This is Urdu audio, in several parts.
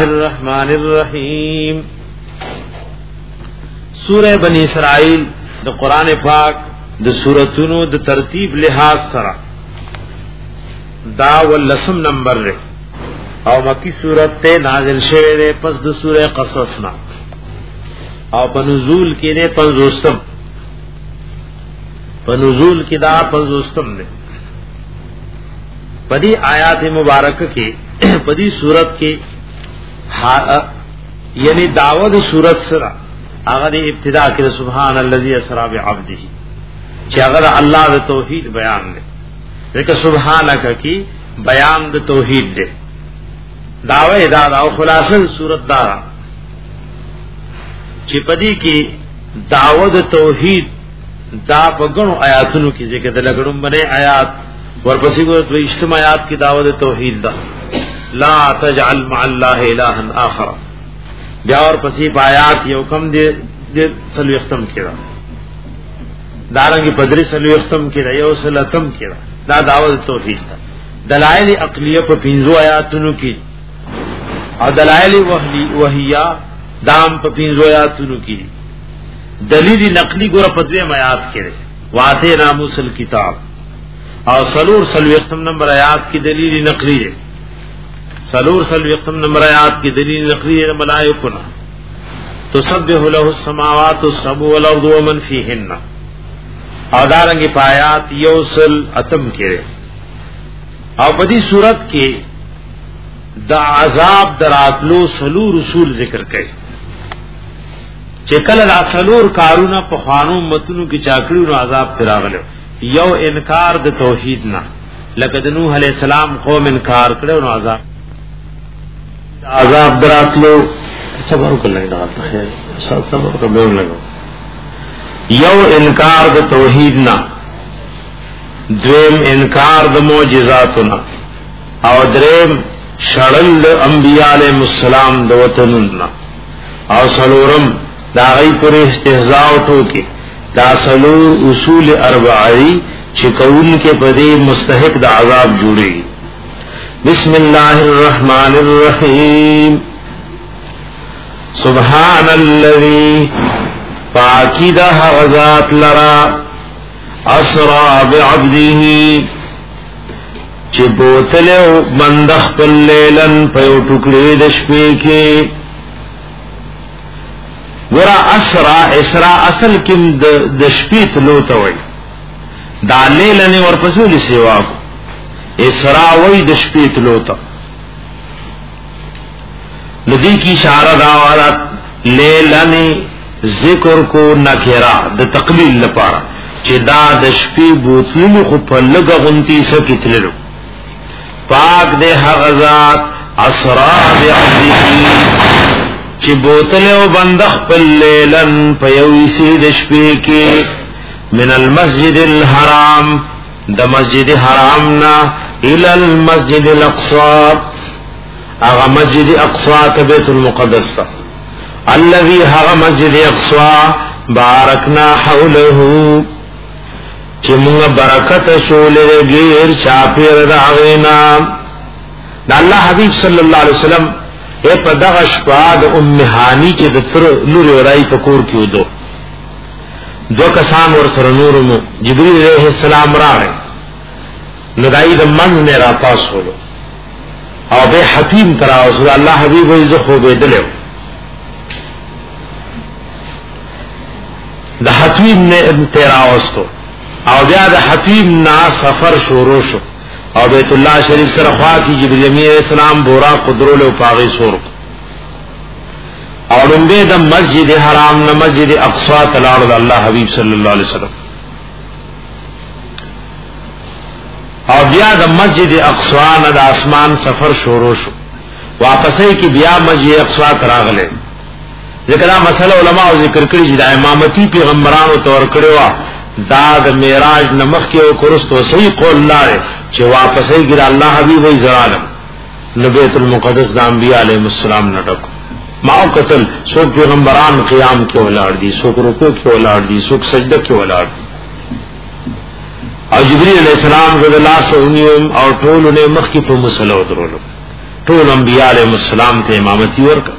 الرحمن الرحیم. سورہ بنی اسرائیل د قرآن پاک د سورتونو د ترتیب لحاظ سره دا ولسم نمبر رے او مکی سورت تے نازل شوه دے پس د سورہ قصص نا او پنزول کی دے پنزوستم پنزول کی دا پنزوستم دے پدی آیات مبارک کے پدی سورت کے یعنی دعوت سورت سرا اگر ابتدا کے سبحان الذی اسری بعبدہ چې اگر اللہ د توحید بیان دے لیکن سبحانک کی بیان د توحید دے دعوی دا او خلاصہ سورت دارا چې پدی کی دعوت توحید دا پگنو آیاتونو کی ذکر د لګړم باندې آیات ورپسې کو اجتماع آیات کی دعوت توحید دا لا تجعل مع الله الها آخر بیا اور پسې آیات یو کم دے سلو ختم کړه دارنګ پدری سلو ختم کړه یو سلتم کړه دا دعوت توحید دا دلائل عقلیه په 15 آیاتونو کې او دلائل وحیہ دام په 15 آیاتونو کې دلیل نقلی ګور په 2 آیات کې واته ناموس الکتاب او سلور سلو ختم نمبر آیات کی دلیل نقلی ہے سلور سلو ختم نمبر آیات کی دلیل نقلی ہے ملائکہ تسبح له السماوات السبع والارض ومن فيهن او دارنگی پایات یوسل اتم کرے او بدی صورت کے دا عذاب دراتلو سلو رسول ذکر کئ چکل دا سلور کارونا پخوانو متنو کی چاکڑیو نو عذاب تراغلو یو انکار د توحید نه لکه د نوح علیہ السلام قوم انکار کړو نو عذاب دراتلو صبر وکړئ دا ته صبر کوو لګو یو انکار د توحید نه دویم انکار د معجزاتنا او دریم شړل انبیاء علیهم السلام د وطننا او سلورم دا غي پر استهزاء ټوکی دا سلور اصول اربعی چکون کے پدی مستحق دا عذاب جوڑی. بسم اللہ الرحمن الرحیم. سبحان الذی پاکی دا غزات لرا اسرا بعبده چی بوتلو بندخ پل لیلن پیو ٹکڑی دشپے کے ورا اسرا اسرا اصل کم د شپیت لوته وای دا لیلنی ورپسولی سیوا کو اسرا وای د شپیت لوته ندی کی اشاره دا ورات لیلنی ذکر کو نکرا د تقلیل لپاره چې دا د شپې بوتلو خو په لګه غونتی سکتللو پاک دې هغه ذات اسرا بعبده چی بوتل او بندخ پل لیلن پیویسی دشپی کی من المسجد الحرام دا مسجد حرامنا الى المسجد الاقصى اغا مسجد اقصى بیت المقدس تا الذي هغا مسجد اقصى بارکنا حوله چی منگا برکت شول گیر چاپیر داغینا دا اللہ حبیب صلی اللہ علیہ وسلم اے په دغه شپه د ام هانی چې د تر لوري ورای په کور کې ودو دو کسان ور سره نورمو جبرئیل علیہ السلام راغی نو دای د منځ نه را پاسولو او به حتیم کرا رسول الله حبیب یې زه خو به دلو د حتیم نه تیرا واستو او بیا د حتیم نا سفر شروع شو او بیت اللہ شریف سره خوا کی جبرئیل علیہ السلام بورا قدرول او پاغي سور اور ان د مسجد حرام نہ مسجد اقصی تلاړو الله حبیب صلی الله علیه وسلم او بیا د مسجد اقصی نه د اسمان سفر شروع شو واپسې کی بیا مسجد اقصی تراغله ذکر مسله علماء ذکر کړی چې د امامتی پیغمبرانو تور کړو دا د معراج نمخ کې او کرستو صحیح قول لاره چې واپسې ګر الله حبیب وي زرالم نبیت المقدس د انبیاء علیهم السلام نټک ما قتل سو پیغمبران قیام کې ولاړ دي سو رکوع کې ولاړ دي سو سجده کې ولاړ دي او جبرئیل علیہ السلام رضی اللہ عنہ او ټول نه مخ کې په مصلی درولو ټول انبیاء علیهم السلام ته امامتي ورکړه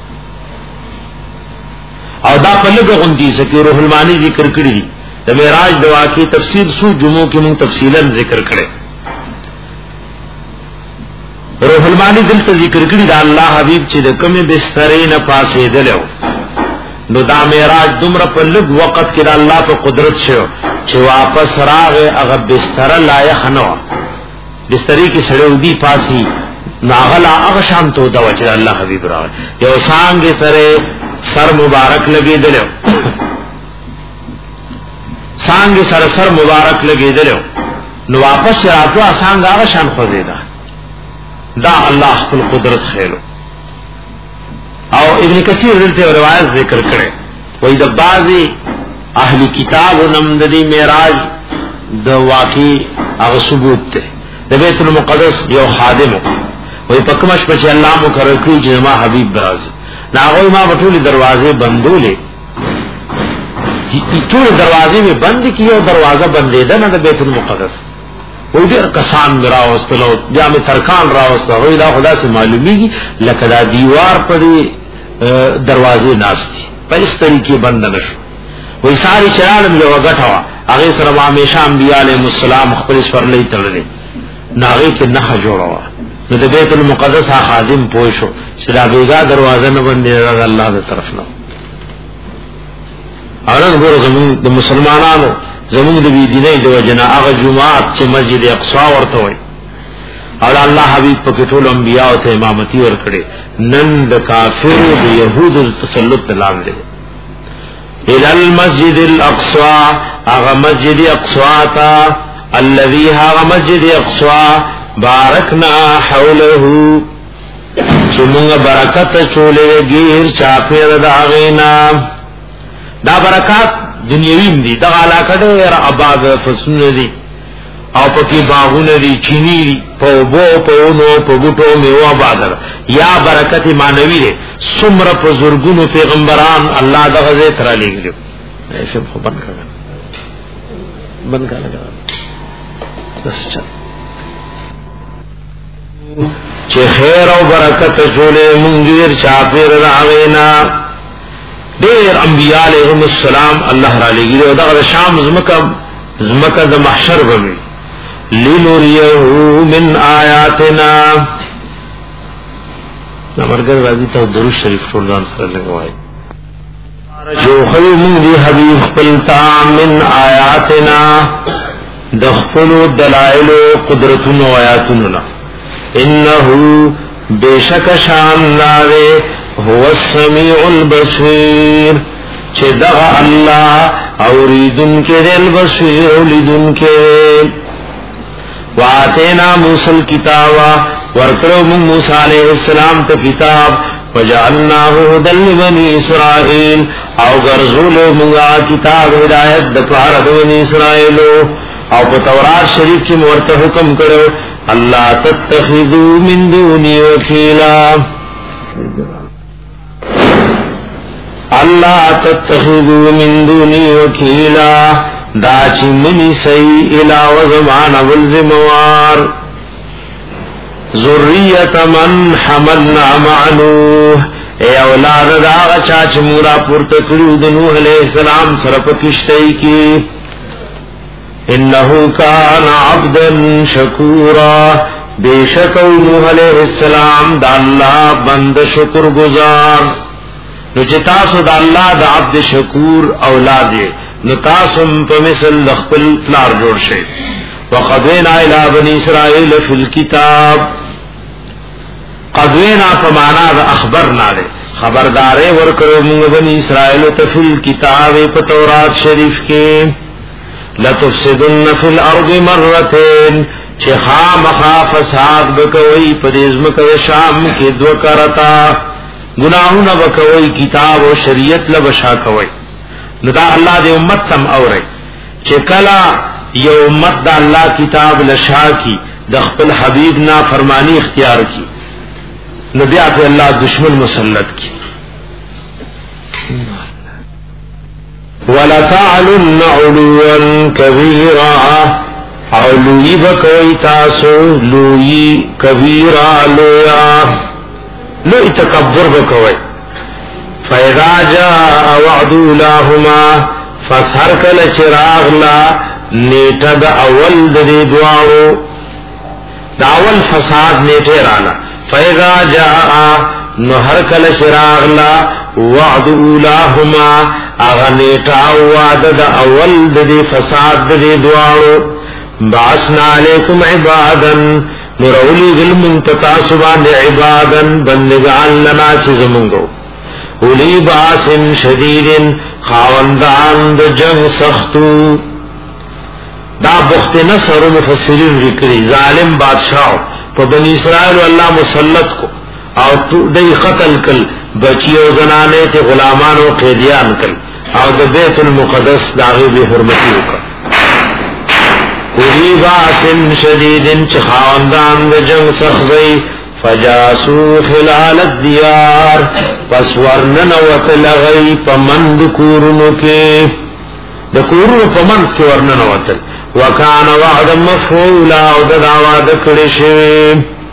او دا په لږه غونډې سکه روح المانی ذکر کړی دي د معراج د واقعي تفسیر سو جمعو کې مون تفصیلا ذکر کړي روح المانی دلته ذکر کړی دا الله حبیب چې د کومه بسترې نه پاسې دلو نو دا معراج دومره په لږ وخت کې د الله په قدرت شو چې واپس راغې هغه بستر لایق نه و بسترې کې سړیو دی پاسي ناغلا هغه شان ته دا چې الله حبیب راغی یو څنګه سره سر مبارک لګې دلو څنګه سره سر مبارک لګې دلو نو واپس راځو څنګه هغه شان خوځیدا دا الله خپل قدرت خېلو او ابن کثیر دلته روایت ذکر کړي وای د بعضی اهلی کتاب نم د معراج د واقعي هغه ثبوت ته د بیت المقدس یو خادم وای په کومش په الله مقرر کړی چې ما حبیب براز ناغوی ما بطول دروازے بندولے ټول دروازې می بند کیو دروازه بندې ده نه د بیت المقدس وې ډېر کسان راوستلو بیا می ترکان راوستلو وې دا خدا سے معلومیږي لکه دا دیوار په دروازې ناشتي په اس طریقې بند نشو وې ساری چرالم یو غټوا هغه سره همیشه انبیاء علیهم السلام خپل سپرلې تړلې ناغې کې نه جوړوا نو د بیت المقدس خادم پوښو چې دا بیګا دروازه نه بندې ده الله تعالی طرف نه اورن ګور زمون د مسلمانانو زمون د بی دیني د وجنا هغه جمعات چې مسجد اقصا ورته وي او الله حبیب په ټول انبیاء ته امامتي ورکړي نن د کافرو د يهودو تسلط لاندې الى المسجد الاقصى هغه مسجد اقصا تا الذي هغه مسجد اقصا بارکنا حوله چمونگا برکت چولے گیر چاپیر داغینا دا برکات دنیاویم دی دا علاقه دیر عباد فسن دی او پکی باغون دی چینی دی پوبو پونو پبوٹو میو عبادر یا برکت معنوی دی سمر پزرگونو پیغمبران اللہ دا غزے ترا لے گلیو ایشب خو بند کرنا بس چل چې خیر او برکت جوړې مونږ چاپیر راغینا ډېر انبیاء علیهم السلام الله را لګي او دا شام زمکه د محشر ومي لنوریه من آیاتنا نمبرګر راځي ته درود شریف ټول ځان سره لګوي جو خو مونږ دی حبیب خپل تا من آیاتنا د خپل دلائل قدرتونو آیاتونو انه بیشک شان لاوے هو السمیع البصیر چې دغه الله اوریدن کې دل بصیر اولیدن کې واتینا موسی الکتاب ورکړو موسی علیہ السلام ته کتاب وجعلناه هدى لبني اسرائيل او ګرځولو موږ کتاب هدایت د پاره د بني اسرائيل او په تورات شریف کې ورته حکم کړو اللہ تتخذوا من دونی وکیلا اللہ تتخذوا من دونی وکیلا دا چی منی سی الہ وزمان والزموار ذریت من حملنا معنوح اے اولاد دا غچا چی مورا پورتکلو دنوح علیہ السلام سرپ کشتی کی انه کان عبدا شکورا بیشک نوح علیہ السلام دا اللہ بند شکر گزار نو چې تاسو د الله د عبد شکور اولاد نو تاسو په مثل خپل پلار جوړ شئ وقضینا الی بنی اسرائیل فی الكتاب قضینا په معنا د اخبرنا ده خبردارې ورکړو موږ بنی اسرائیل ته فی الكتاب په تورات شریف کې لتفسدن فی الارض مرتين چې خامخا فساد بکوي په دې ځمکه شام کې دوه کرتا گناہونه وکوي کتاب او شریعت لبشا کوي نو دا الله دې امت تم اوري چې کلا یو امت دا الله کتاب لشا کی د خپل حبیب نا فرمانی اختیار کی نو بیا په الله دشمن مسلط کی ولتعلن علوا كبيرا او لوی بکوی تاسو لوی کبیرا لویا لوی تکبر بکوی فَإِذَا جَاءَ وَعْدُ أُولَاهُمَا فَسَرْ كَلَ چِرَاغ لَا نیٹه دا اول دا دی دعاو دا اول فساد نیٹه رانا فَإِذَا جَاءَ نهر کل چراغ لا وعد اولاهما اغا نیٹه وعد دا اول دا دی فساد دا دی دعاو بعثنا علیکم عبادا نرولی ظلم تتاسبان عبادا بندگان لنا چیز منگو اولی باس شدید خاوندان د جنگ سختو دا بخت نصر مفسرین ذکری ظالم بادشاہ په بنی اسرائیل اللہ مسلط کو او دی قتل کل بچی او زنانے تے غلامان او قیدیان کل او د بیت المقدس داغی بے حرمتی وکړه اولی باس شدید خاوندان د جنگ سختی فجاسو خلال الدیار پس ورنن وطلغی پمند کورنو کے دا کورنو پمند کے ورنن وطل وکان وعد مفعولا او دا دعواد کڑشوی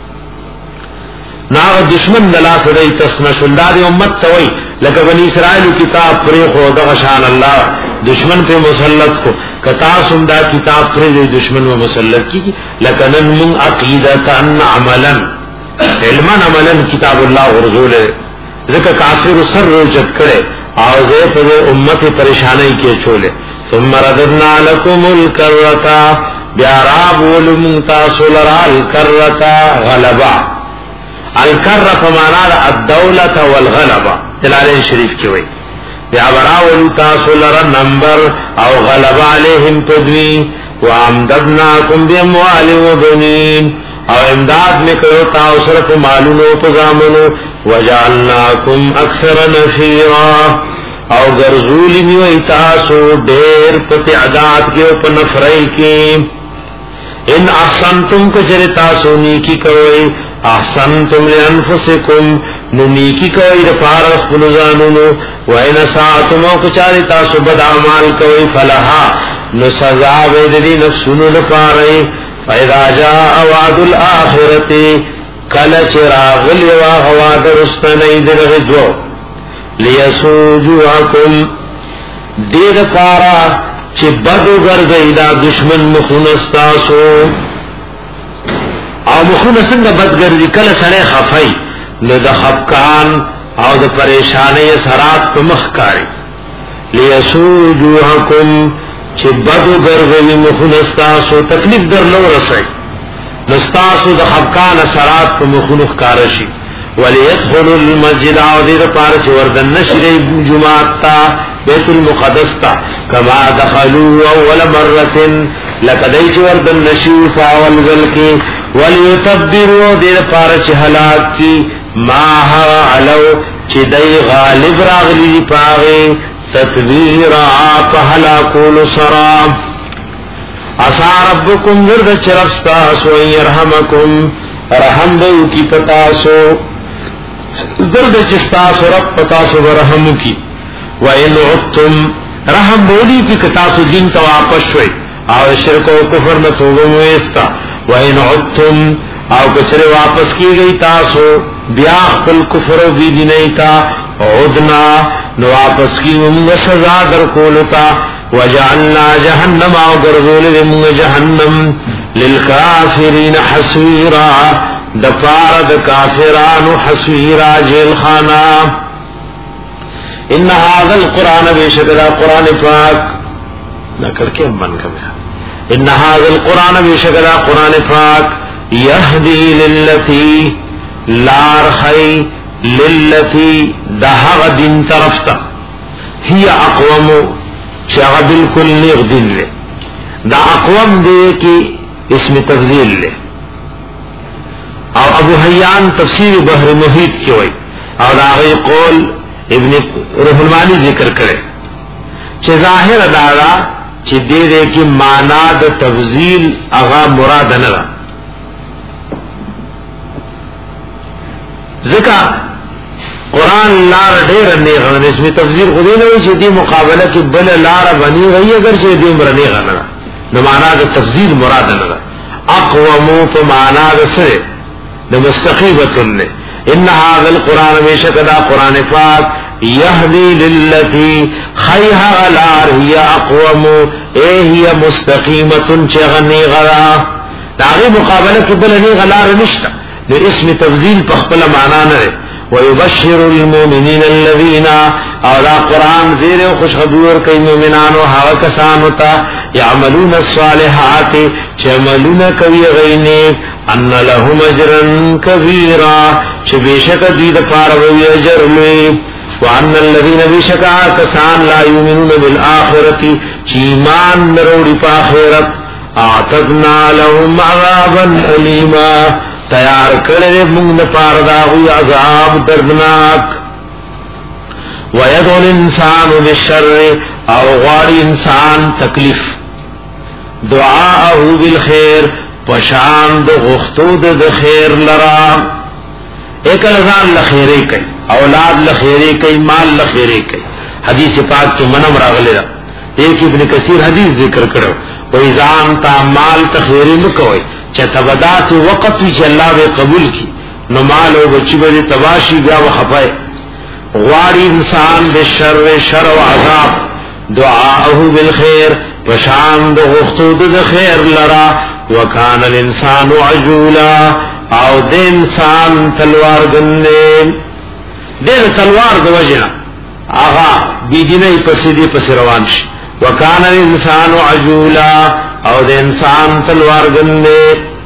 ناغ دشمن دلا صدای تسنشل دا دی امت توی لکه بنی اسرائیل کتاب پریخو دا غشان اللہ دشمن پہ مسلط کو کتاسم دا کتاب پریخو دشمن و مسلط کی لکنن من عقیدتا عملا علما عملا کتاب اللہ ورزول ذکر کافر سر روچت کرے آوزے پر امت پریشانی کے چھولے ثم رددنا لکم الکرتا بیاراب ولمتا سلرا الکرتا غلبا الکر فمانا الدولت والغلبا جلالین شریف کی ہوئی بیابرا ولتا سلرا نمبر او غلبا علیہم تدوی وامددناکم باموال وبنین او امداد میں کرو تاو صرف مالونو پزامنو وجعلناکم اکثر نفیرا او گرزولی میوئی تاسو دیر پتعداد کے اوپر نفرائی کی ان احسنتم کجر تاسو نیکی کوئی احسنتم لانفسکم نو نیکی کوئی رفار اخبلزانونو وین ساعتم او کچاری تاسو بد اعمال کوئی فلہا نو سزا بیدری نفسونو لپارئی فَإِذَا جَاءَ وَعْدُ الْآخِرَةِ کَلَ چِرَاغ لِوَاغ وَعْدَ رُسْتَنَئِ دِرْغِدْوَ لِيَسُوجُوَكُمْ دِرْ پارا چِ بدو گردئی دا دشمن مخونستاسو او مخونستن دا بد گردی کل سڑے خفائی نو دا خفکان او دا پریشانی سرات پا مخکاری لِيَسُوجُوَكُمْ چه بدو گرزوی مخونستاسو تکلیف در نو رسائی نستاسو دا خبکان اثرات پا مخونخ کارشی ولیدخلو المسجد آودی دا پارچ وردن نشری جماعت تا بیت المقدس تا کما دخلو اول مرتن لکدئی چه وردن نشیو فاول گلکی ولیتبدرو دی دا پارچ حلاک کی ماها علو چه دی غالب راغلی پاغی تطویرا پہلا کول سرام عسى ربکم ورد چرفستاسو ان یرحمکم رحم دو کی پتاسو زرد چستاسو رب پتاسو ورحم کی وَإِنْ عُدْتُمْ رحم بولی کی کتاسو دین تا واپس شوئی او شرک و کفر نتوبم ویستا وَإِنْ عُدْتُمْ او کچرے واپس کی گئی تاسو بیاخ پل کفر و بی دینیتا عدنا نو واپس کی منگ سزا در کولتا وجعلنا جہنم او گرزول منگ جہنم للکافرین حسویرا دپار د کافران حسویرا جیل خانا ان هذا القرآن بیشکر قرآن پاک نہ کر کے من کمیا ان هذا القرآن بیشکر قرآن پاک یهدی للتی لارخی للتی دہغ دین طرفتا ہی اقوام چاہ بالکل نیغ دین لے دا اقوام دے کی اسم تفضیل لے اور ابو حیان تفسیر بحر محیط کی ہوئی اور آغی قول ابن روح المانی ذکر کرے چھ ظاہر ادارا چھ دے دے کی مانا دا تفضیل اغا مراد نرا ذکر قرآن لار ډیر نیغه اسم تفسیر خو دې نه وی چې دې مقابله کې بل لار بنی غي اگر چې دې عمر نیغه نه نو معنا د تفضیل مراد نه ده. اقوم په معنا د سره د مستقیمتن نه. ان هذا القران بشکدا قران پاک يهدي للتي خيها غلار هي اقوم هي مستقيمه چغني غرا داغه مقابله کې بل نه غلار نشته. د اسم تفضیل په خپل معنا نه. ويبشر المؤمنين الذين اور قرآن زیر و خوشخبر کئی مومنان و هوا کسانو تا یعملون الصالحات چعملون کوي غینیک ان لهم اجرا کبیرا چه بیشک دید پاروی اجر میں وان الذين بشکا کسان لا یؤمنون بالآخرة چیمان نروڑی پا آخرت اعتدنا لهم عذابا علیما تیار کرے منگ پار داغوی عذاب دردناک. وَيَدْعُ الْإِنسَانُ بِالشَّرِّ او غاری انسان تکلیف دعاءه بالخیر پشان د غختو د خیر لرا ایک لزان لخیره کئی اولاد لخیره کئی مال لخیره کئی. حدیث پاک کی منم راغلی را ایک ابن کثیر حدیث ذکر کرو وَإِذَا تا مال تخیره مکوئی چه تبدا سے وقت وی چه اللہ بے قبول کی نو مال و بچی بے تباشی گیا و خفائے. غواری انسان بالشر شر و عذاب دعاءه بالخیر پشان د غختو د خیر لرا وکان الانسان عجولا او د انسان تلوار گندے د تلوار د وجنا آغا بیدینه پسیدی پس روان شي. وکان الانسان عجولا او د انسان تلوار گندے.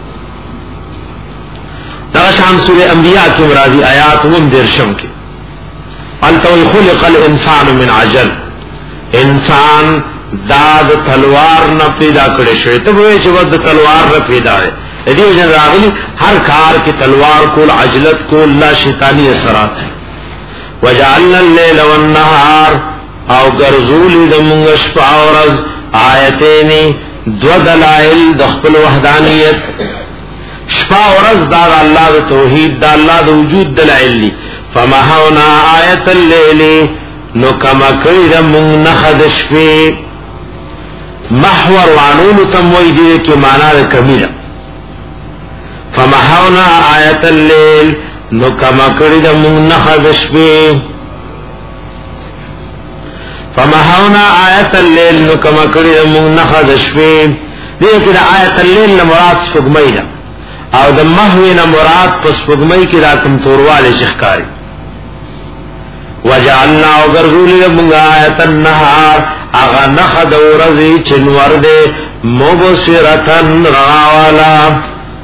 دغشان سورہ انبیاء کی مرادی آیات درشم کی انتوی خلق الانسان من عجل انسان داد تلوار نہ پیدا کرے شوی تب ہوئے چھ ود تلوار نہ پیدا ہے. ادھی وجہ راغلی ہر کار کی تلوار کو عجلت کو اللہ شیطانی اثرات ہے. وجعلنا اللیل والنہار او گرزول دمونگش پاورز آیتینی دو دلائل دخل وحدانیت شپا ورز دا اللہ دا توحید دا اللہ دا وجود دلائل لی. فمحونا آیت اللیل نو کما کئی دا مونگ نخد شپی محور وانون تموی دیده کی مانا دا کمی دا. فمحونا آیت اللیل نو کما کئی دا مونگ نخد شپی فمحونا آیت اللیل نو کما کئی دا مونگ نخد شپی دیکھ دا آیت اللیل نمراد سپگمئی دا او د محوی نمراد پس پگمئی کی دا کم توروال شخکاری. وجعلنا وغرزولی لبنگا آیت النهار اغا نخد ورزی چنور دے مبصرتن رغاوالا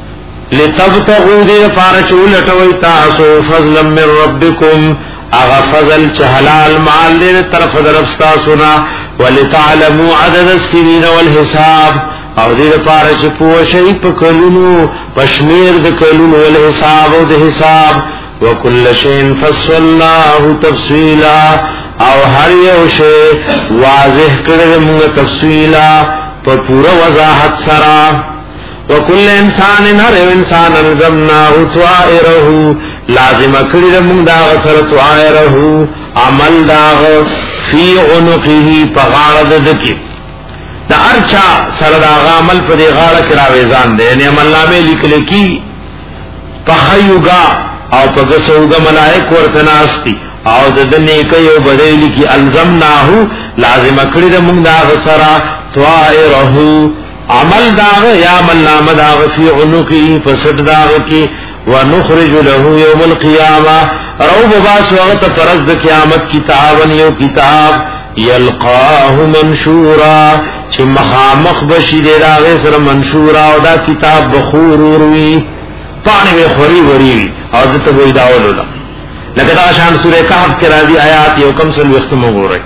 لتبتغو دے پارچولتوی تاسو فضلا من ربکم اغا فضل چہلال معال دے طرف درفستاسونا ولتعلمو عدد السنین والحساب او دې پاره چې پوښي په کلونو پشمیر د کلونو ول حساب او د حساب وکل شین فصلناه تفصیلا او هر یو شی واضح کړل موږ تفصیلا په پوره وضاحت سره. وکل انسان هر انسان الزمناه طائره لازم کړل موږ دا سره طائره عمل دا فی عنقه په غاړه دکی دا ارچا سره دا عمل په دې غاړه کې راوېزان دي یعنی عمل نامې لیکل کی په خیوګه او په غسوګه ملائک ورته ناشتي او د دنه کوي بدایلی کی الزمناه لازم کړی د موږ دا سره طائره عمل دا یا عمل نامه دا فی عنقه فسد دا کی ونخرج له یوم القیامه روب باس وقت پرز د قیامت کتابن یو کتاب یلقاه منشورا چې مخامخ بشی دی راغه سره منشورا او دا کتاب بخور وروي پانی خوري وری او دته وې داولولا لکه دا شان سوره کهف کې راځي آیات یو کم سل وختم وګورئ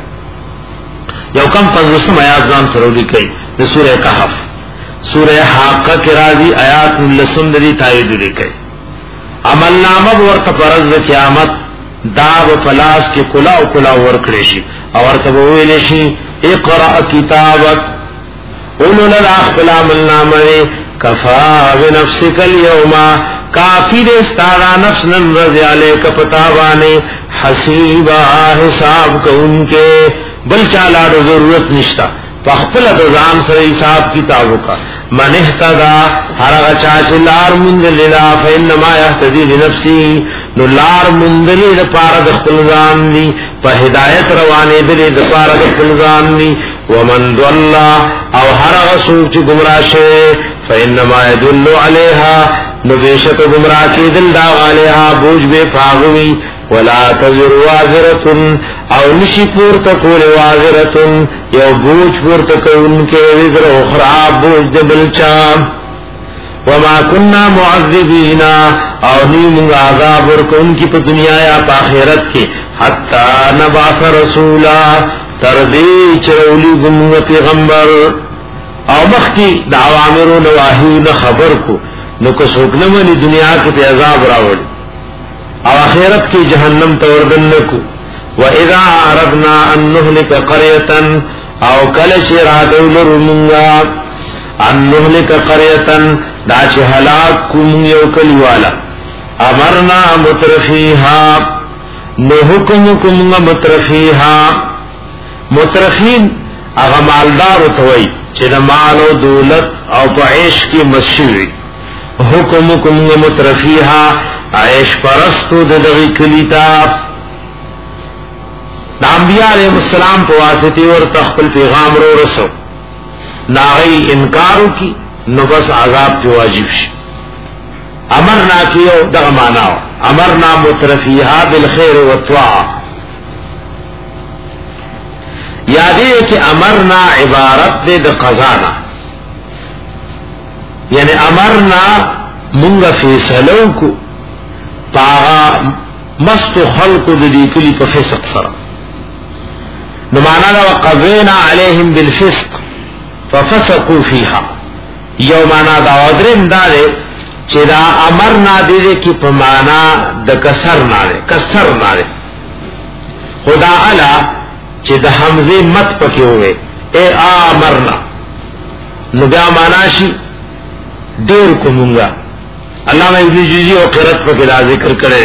یو کم 50 آیات ځان سره لیکي د سوره کهف. سوره حاقه کې راځي آیات لسم دې تایید لیکي. عمل نامه ورته پرز قیامت دا و پلاس کې کلا او کلا ورکړي شي او ورته ویل شي اقرا کتابک اولو لنا اخبل عمل نامه کفا بنفسک اليوم کافی دے ستارا نفس نن رضی علیک پتاوانے حسیبا حساب کو ان کے بل چالا ضرورت نشتا فخپل ځان سره حساب کتابو کا من اهتدى هر غچا چې لار مونږ لیدا فإنما يهتدي لنفسه نو لار مونږ لیدا پاره د خپل ځان دی په هدایت روانې دي د پاره د خپل ځان دی ومن ضل او هر غسو چې گمراه شه فإنما يدل عليها نو بیشک گمراه کېدل دا علیها بوج به پاغوي ولا تزر وازرة او نشی پورتا کول وازرة یو بوج پورتا کون کے وزر اخرى بوج دبلچا وما کننا معذبین او نیمونگ عذاب ورکون کی پا دنیا یا پا آخرت کی حتی نبعث رسولا تردی چرولی گمونگ پیغمبر او مخ کی دعوامر و نواحیون خبر کو نو کسوک نمانی دنیا کی پی عذاب راوڑی او آخرت کی جہنم توردن کو وَإِذَا أَرَدْنَا أَن نُهْلِكَ قَرْيَةً او کلچ ارادو لرمونگا ان نهلك قرية دا چه حلاک کم یو کلیوالا امرنا مترفیها نحکم کم مترفیها مترفین اغا مالدار اتوئی چه دا مال و دولت او پا عیش کی مسشوی حکم کم مترفیها عیش پرستو دا دغی کلیتا دا انبیاء علیہ السلام پا واسطی اور تخپل پیغام رو رسو ناغی انکارو کی نو بس عذاب پی واجب شی امرنا کیو دا معناو امرنا مترفیها بالخیر والطاعة یادی ہے کہ امرنا عبارت دے دا قضانا یعنی امرنا منگا فیصلو کو پاغا مست خلق دی کلی پا فسق سرم نمانا دا وقضینا علیہم بالفسق ففسقوا فیها یو مانا دا ودرم دا دے چی دا امر نا دے دے کی پا مانا دا کسر نا دے کسر نا دے خدا علا چی دا حمزے مت پکی ہوئے اے آمرنا نو بیا مانا شی دیر کو منگا علامہ ابن جوزی و قرط پکی دا ذکر کرے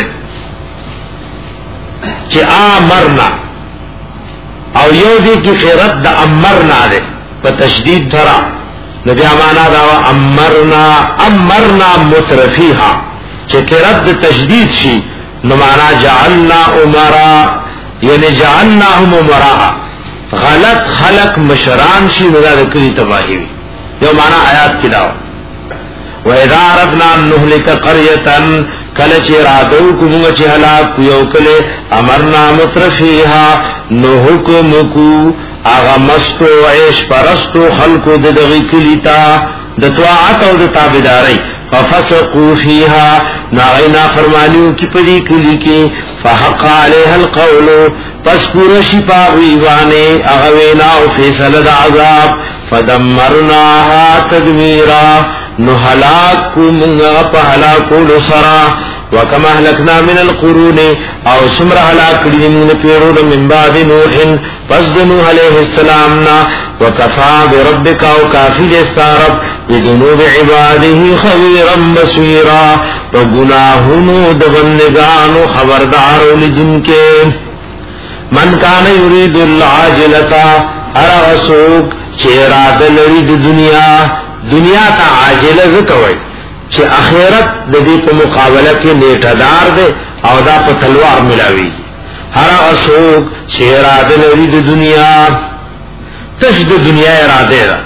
چی آمرنا او یو دی کی خیرت دا امرنا دے پا تشدید دھرا نبی امانا داوا امرنا مترفیها چه خیرت دا تشدید شی نمانا جعلنا امرا یعنی جعلناهم امراها غلط خلق مشران شی ندا دا کلی تباہی وی یو مانا آیات کی داوا وَإِذَا أَرَدْنَا أَن نُهْلِكَ قَرْيَةً کلچ ارادو کمونگا چه حلاک یو کلے امرنا مترفیها نو حکمکو آغا مستو عیش پرستو خلقو ددغی کلیتا دتواعت او دتابداری ففسقو فیها ناغینا فرمانیو کی پدی کلی کی فحق علیہ القولو پس پورشی پاغویوانے اغویناو فیصل دا عذاب فدمرناها تدمیرا نو حلاک کو منگا پا حلاکو لسرا وکما اهلکنا من القرون او سمر حلاک کردی من پیرون من بعد نوح پس نوح علیہ السلامنا وکفا بربک او کافی دستارب بذنوب عباده خبیرا بصیرا وگناہنو دبندگانو خبردارو لجن کے من کان یرید العاجلتا ارغسوک چیراد لرید دنیا تا عاجل زکوئی چه اخیرت د دې په مقابله کې نیټه دار ده او دا په تلوار ملاوي هر اسوک چې اراده لري د دنیا تش د دنیا اراده ده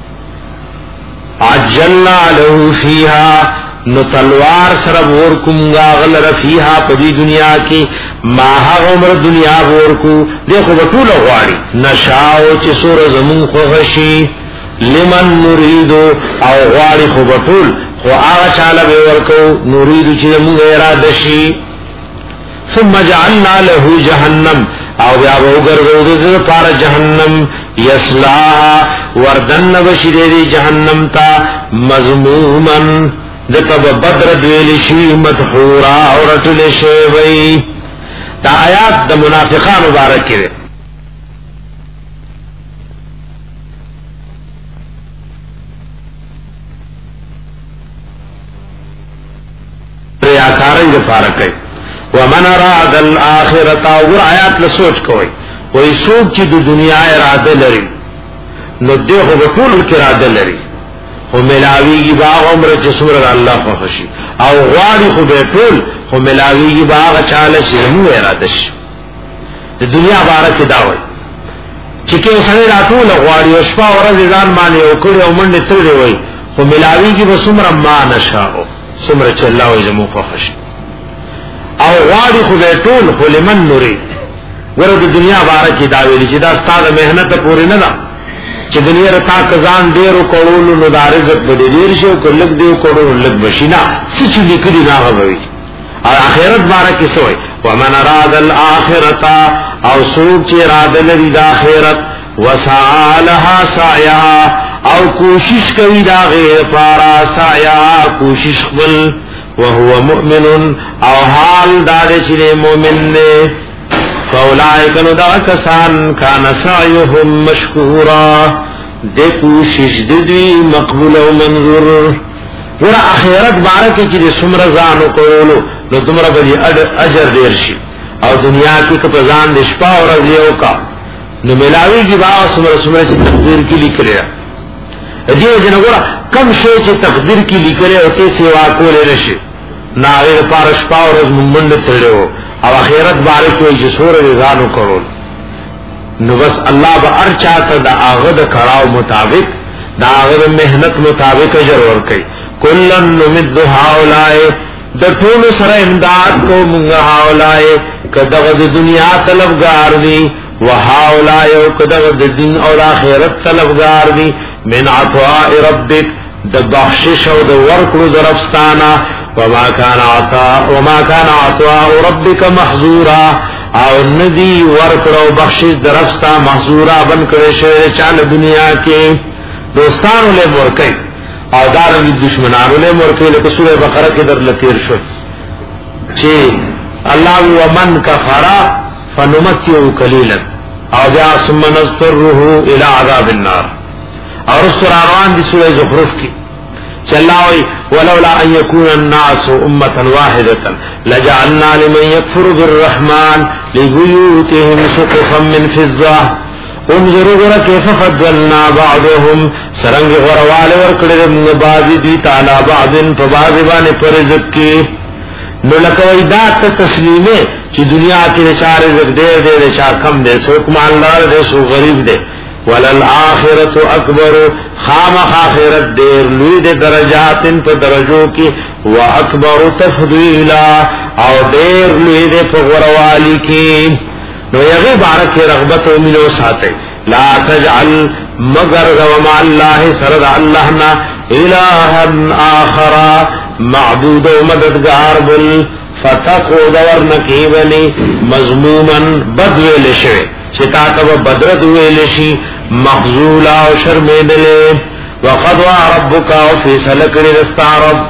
عجلنا له فيها نو تلوار سره ور کومغا غل رفیها په دې دنیا کې ما عمر دنیا ور کو دغه ټول غواړي نشاو چې سور زمون خو غشي لمن نريدو او غواړي خو ټول خو آغا چالا بے ورکو نوریدو چیز مونگ اراده شی ثم جعلنا له جہنم او بیابو گرزو دو پار جہنم یسلاها وردن بشی دی جہنم تا مضمومن دتب بدر دویل شی مدحورا اور اٹل شیوئی تا آیات دا منافقان مبارک کرے ریاکاری دفارہ کئی ومن اراد الاخرت اور آیات لسوچ کوئی وی سوک چی دو دنیا ارادہ لری نو دیخو بطول کراده لري خو ملاویگی باغ عمر جسمر اللہ خوشی او غواری خو بیٹول خو ملاویگی باغ چاله شرمو ارادش دنیا بارک داوی چکه سره راتول غواری او شپه ورځ ځان باندې او کړي او منډه ترې وای خو ملاویگی به سمره ما نشاو سمره چې الله وي زمو خوشی او غواری خو بیٹول خو لمن نوري ورته دنیا بارک داوی چې دا ستاسو مهنت پورې نه ده چې دنیا رتا کزان ډیرو کولو نو دارزت به ډیر شو کلک دیو کولو لک بشینا سچ لیکلی نه غوي او اخرت بارک سوې ومن اراد الاخرته او سوق چې اراده لري د اخرت وسعالها سعیا او کوشش کوي دا غیر فارا سعیا کوشش خپل وهو مؤمن او حال دار چې مؤمن نه فاولائک نو دا کسان کان سعیهم مشکورا دے کوشش دوی مقبول و منظور ورا اخیرت بارک چې سمر ځانو کولو نو تمره به اجر ډیر شي او دنیا کې کپزان د شپه او ورځ یو کا نو ملاوی کی با سمر چې تقدیر کې لیکل دي جنګورا کم شی چې تقدیر کې لیکل او ته سیوا کولې نشي ناغیر پارش پا ورځ مونږ تللو او اخرت بارک وي چې سور رضانو کړو نو بس الله به ارچا ته د هغه د کړهو مطابق د هغه مهنت مطابق اجر ورکړي کلن نمد هاولای د ټول سره امداد کو موږ هاولای کداغه د دنیا طلبګار دي وهاولای کداغه د دین او آخرت طلبګار دي من عطاء ربک د بخشش او د ورکړو درفستانه وما كان عطاء ربك محظورا او ندی ورکړو بخشش درفستا محظورا بن کړي شه چاله دنیا کې دوستانو له ورکړي او دارنګ دشمنانو له ورکړي لکه سوره بقره کې در لتیر شو چې الله ومن كفر فنمتعه قليلا او جاء ثم نضطره الى عذاب النار اور سورہ روان دی سورہ زخرف کی چلاوي ولولا ان يكون الناس امه واحده لجعلنا لمن يكفر بالرحمن لبيوتهم سقفا من فضه انظروا كيف فضلنا بعضهم سرنگ غروال ورکړه من بعض دي تعالی بعض فبعض باندې پرزق کی نو لکوي دا تسلیمه چې دنیا کې رچار رزق دې شا کم دې سو کمال دې سو غریب دې وللآخرت اکبر خام آخرت دیر لوی دے درجات په درجو کی و اکبر تفضیلا او دیر لوی دے فغروالی کی نو یغی بارک رغبت و منو ساتے لا تجعل مگر ومع اللہ سرد اللہنا الہا آخر معبود و مددگار بل فتقو دور نکیبنی مضموما بدویل شوی چتا تب بدرت ویل شي مخذولا او شرمېدلې وقد ربک او فیصله کړی رستارب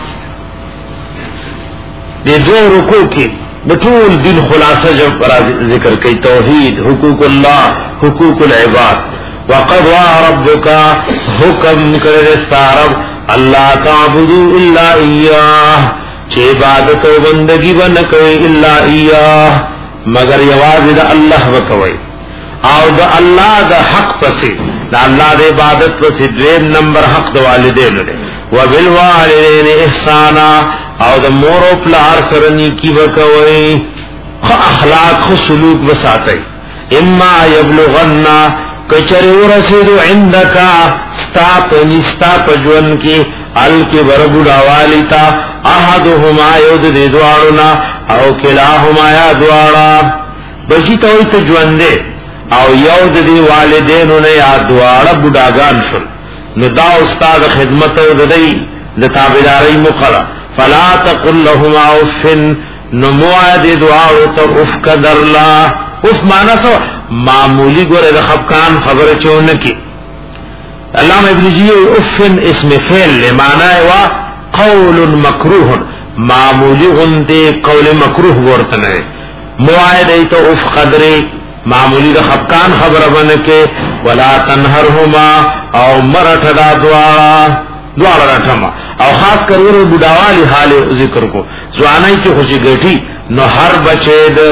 دې دوه رکوع کې د ټول دین خلاصه ذکر کوي توحید حقوق الله حقوق العباد وقد ربک حکم کړی رستارب الله تعبدوا الا اياه چې عبادت او بندگی ونه کوي الا اياه مگر یوازې د الله وکوي او د الله د حق پسې د الله د عبادت پسې دریم نمبر حق د والدینو دی وبالوالدین احسانا او د مور او پلار سره نیکی وکوي خو اخلاق خو سلوک وساتئ اما یبلغن کچری ورسیدو عندک ستا پجون کی الکبر بڑاوالیتا احدهما یود دی دوارنا او کلاهما یا دوارا بلشی توی تجونده او یود دی والدینو نه یا دوارا بڑاگان شل ندا استاد خدمت او ددی لتابداری مقرا فلا تقل لهما افن نموعد دوارو تا افک درلا اف مانا سو معمولی گوره دا خبکان خبر چونکی علامہ ابن جی افن اسم فعل لمانا وا قول مکروح معمولی غنتے قول مکروح ورتنے موعد ایتو اف قدرے معمولی دا خبکان خبر بنکے ولا تنہرهما او مرٹ دا دوارا رٹھما او خاص کر ورو بڑاوالی حال ذکر کو زوانائی کی خوشی گٹی نو ہر بچے دا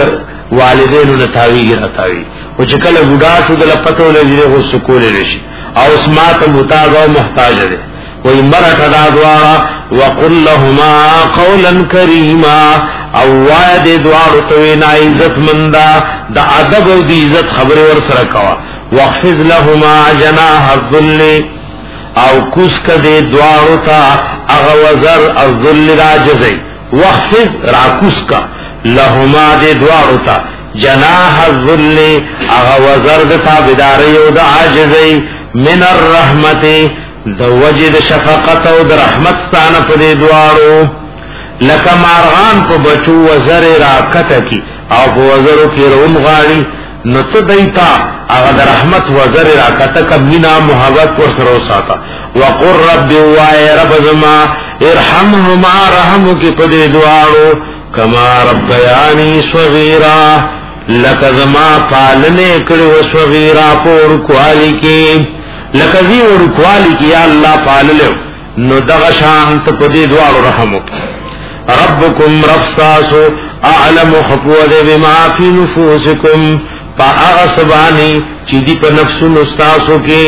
والدین نتاوی راتاوی او چې کله بوډا شو د لپتو لږه غو سکول لشي او اسمات متاز او محتاج دی وای مرټ دا دوارا وقل لهما قولا کریما او وای دې دوارو ته نه عزت مندا د ادب او د عزت خبره ور سره کوا واخفض لهما جناح الذل او کوس کده دوارو تا اغا وزر الذل راجزی وخفض راکوس کا لهما دے دوارو تا جناح الذل اغا وزر دتا بداری او دا عاجزی من الرحمت دا وجد شفقت او دا رحمت ستانا پا دے دوارو لکا مارغان پا بچو وزر راکتا کی او پا وزرو کی روم غاری نت دیتا اغا در رحمت وزر راکتا کبینا محبت ورسرو ساتا وقر رب وای رب زما ارحمهما رحمو کی پدی دوارو کما ربیانی صغیرا لکزما پالنے کرو صغیرا پور کوالی کی لکزی ورکوالی کی یا اللہ پاللو نو دغشانت پدی دوارو رحمو کی ربکم رفساسو اعلم خفوذ بما فی نفوسکم پا اغسبانی چی دی پا نفس نستاسو کے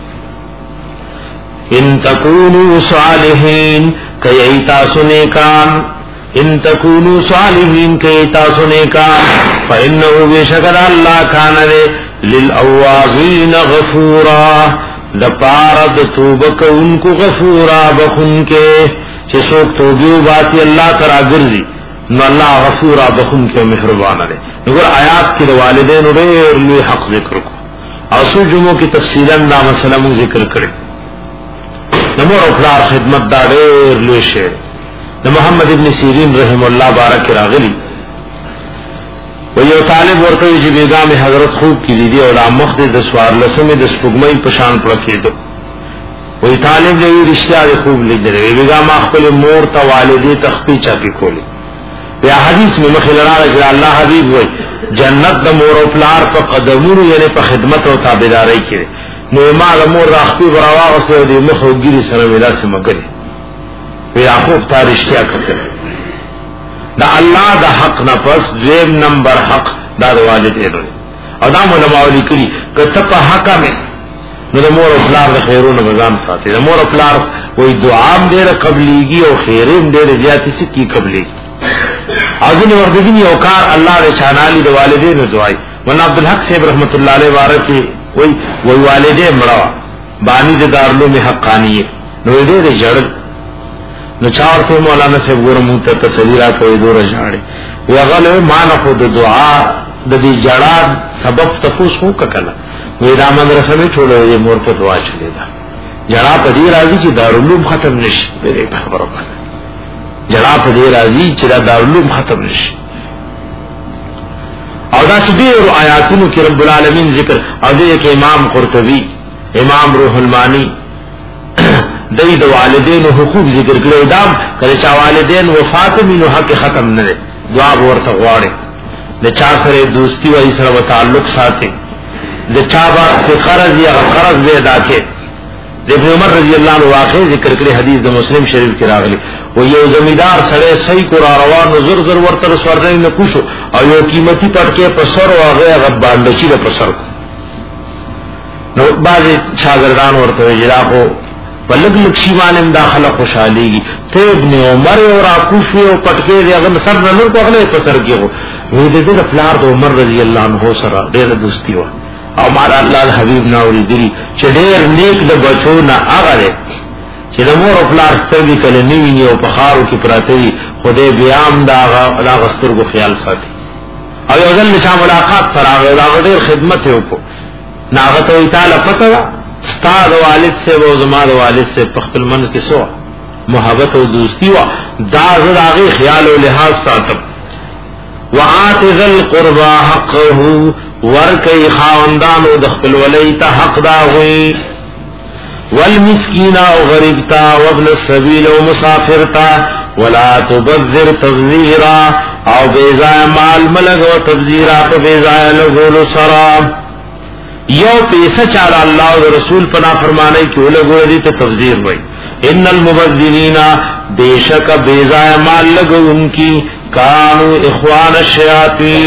ان تکونو صالحین کئی ایتاسو نیکان ان تکونو صالحین کئی ایتاسو نیکان فا انہو بشکر اللہ کاندے للأوابین غفورا دپارد توبک انکو غفورا بخن کے چی سوک توبیو باتی اللہ ترا گرزی نو اللہ غفورا بخون کے محربان دے نگر آیات کی والدین ډېر لوی حق ذکر کو اوسو جمعو کی تفصیلا دا مسئلہ مو ذکر کرے نمور اخلار خدمت دا ډېر لوی شعر د محمد ابن سیرین رحم الله بارک راغلی و یو طالب ورته چې بیگام حضرت خوب کی دی او لا مخد د سوار لسمه د سپګمۍ پشان پر کېدو وی طالب له رشتہ خوب لیدل بیگام خپل مور ته والدې تخپی چاپی کولی یا حدیث میں مخیل راج اللہ حبیب ہوئی جنت دا مور و پلار پا قدمون یعنی پا خدمت و تابداری کرے نو امال مور راختی براواغ سے دی مخو گیری سنویلا سے مگلی وی آخوف تا رشتیا کرتے دا اللہ دا حق نفس دویم نمبر حق دا دا والدینو او دا علماء کری کہ تپا حقا میں نو دا مور و پلار دا خیرون مزام ساتے دا مور و پلار وی دعام دیر قبلیگی او خیرین دیر زیادی سکی قبلیگی اذن وردگی اوکار اللہ رشان علی د والدین دعائی ون عبد الحق صاحب رحمت اللہ علیہ وارثی وہی والدین مڑوا بانی د دارلو میں حقانی نو دې جړل نو چار سے مولانا صاحب ګورم ته تصویرات کوي دور جاړي وغله ما نه خود دعا د دې جړا سبب تفوس هو کله وې دا مدرسې میں ټوله مور په دعا چلی دا جړا په دې راځي چې دارالعلوم ختم نشي په خبرو باندې جڑا پا دے رازی چرا دارالعلوم ختم نشی او دا سدیر آیاتونو کی رب العالمین ذکر او دے ایک امام قرطبی امام روح المانی دی دا والدین و حقوق ذکر کرے دام کرچا والدین وفات مینو حق ختم نرے دعا بورتا غوارے دا چا سرے دوستی و ایسر و تعلق ساتے دا چا با قرض یا قرض بے ادا کے ابن عمر رضی اللہ عنہ واقع ذکر کرے حدیث دا مسلم شریف کی راغلی و یو زمیدار سڑے صحیح کو روان زر زر ورتر سوردنی نکوشو او یو قیمتی پٹکے پسر و آغای غباندشی دا پسر کو نو بعض شاگردان ورتر جراحو پلگ لکشی مانم داخلہ خوشحالی گی تے ابن عمر اور آکوشوی و پٹکے دے اگر سر ننر کو اغلے پسر کی ہو ویدے دے فلار دا عمر رضی اللہ عنہ سرا دیر دوستی ہوا او مارا اللہ الحبیب ناوری دلی چه دیر نیک دا بچو نا آغا دے چه دا مور اپلار سترگی کل نوینی او پخارو کی پراتوی خودے بیام دا آغا غستر کو خیال ساتی او یو ذل نشا ملاقات پر آغا دیر خدمت ہے اوپو ناغتوی تعالی پتا دا ستا دا والد سے و زما دا والد سے پختل من کی سوا محبت و دوستی و دا زد آغی خیال و لحاظ ساتب وآت ذل قربا حقه ورکی خاوندانو دخل ولیتا حق دا ہوئی والمسکین و غریبتا وابن السبیل و مسافرتا ولا تبذر تبذیرا او بیزای مال ملگ و تبذیرا پا بیزای لگولو سرا یو پیسا چالا اللہ و رسول پنا فرمانے کی لگو دیتا تبذیر ہوئی ان المبذرین بیشک بیزای مال لگو ان کی کانو اخوان الشیاطین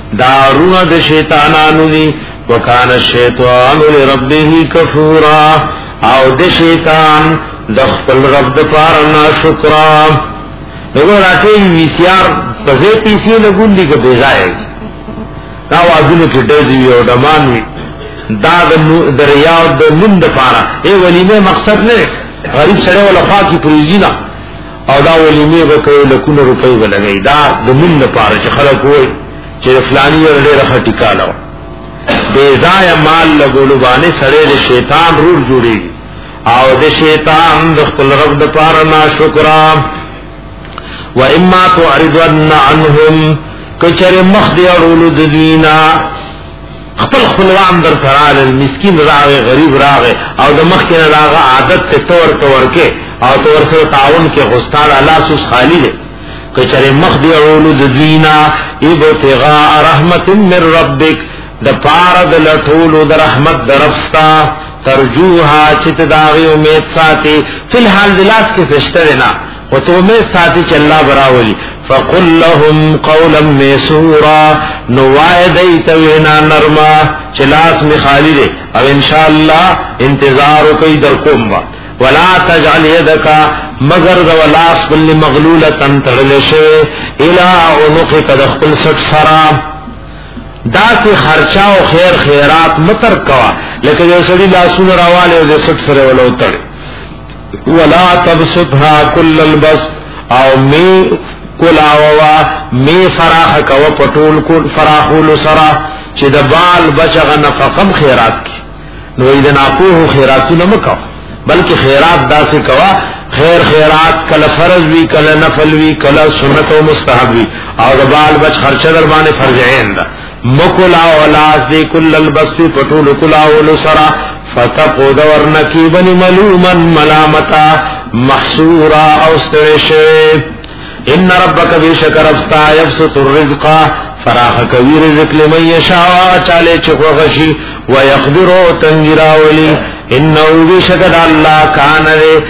دارونه د شیطانانو دي وکانه الشیطان لربه کفورا او د شیطان د خپل رب د پاره ناشکرا دغه راټي وی سی آر په دې پی سی لګون دي کې بيځای دا وازونه کې ډېر یو دمان وي دا د ریاض د نوم د پاره ای ولیمه مقصد نه غریب سره ولا خاطی پریزینا او دا ولیمه وکړو لکونه روپۍ ولګي دا د نوم د پاره چې خلک وای چې فلانی ډېر خټیکاله بيځای مال لګولو باندې سره د شیطان رور جوړي او د شیطان د خپل رب د پاره ناشکرا و اما تعرضن عنهم کچره مخدی اورولو د دینا خپل خپلوان در ترال المسکین راغه غریب راغه او د مخ کې راغه عادت ته تور کې او تور سره تعاون کې غستار الله سوس خالی دی کچره مخدی اورولو د دینا ابتغاء رحمت من ربک د پاره د لټولو د رحمت درفستا ترجوها چت داغي امید ساتي فی الحال دلاس کې سشتره نه او تو امید ساتي چې الله براولي فقل لهم قولا میسورا نوایدیت وینا نرما چلاس می خالی دے او انشاءاللہ انتظار کوي در کوم ولا تجعل يدك مگر ذو لاس بل مغلولة تړلشه الى عنقك دخل سټ سرا دا سے خرچا او خیر خیرات متر کوا لکه یو سړي لاسونه راواله او د سټ سره ولو تړ ولا تبسطها كل البسط او می کلاوا می فراخ کوا پټول کو فراخول سرا چې د بال بچغه نفقم خیرات کی نو اذا ناپوه خیراتونه مکو بلکہ خیرات دا سے کوا خیر خیرات کل فرض وی کل نفل وی کل سنت و مستحب وی او د بال بچ خرچه در باندې فرض عین دا مکلا ولاس دی کل البسطی پټول کلاول سرا فتقود ورنکیبن ملوما ملامتا محصورا او استرشه ان ربک بیشک ربستا یبسط الرزق فراخ کوي رزق لمن یشاء چاله چخوغشی ويقدر تنجراولی انه بیشک الله کان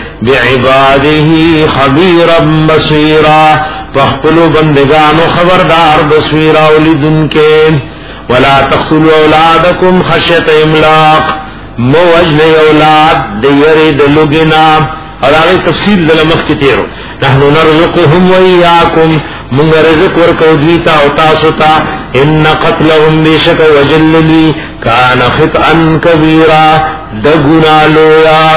بعباده خبيرا بصيرا فخلو بندگانو خبردار بصیرا ولدن کے ولا تقتلوا اولادکم خشیت املاق موجن اولاد دیری دلوگنا اور آگے تفصیل دلمخ کی تیرو نحن نرزقهم وإياكم من رزق ورکو دیتا و تاسوتا ان قتلهم بیشک وجللی کان خطئا کبیرا دگنا لویا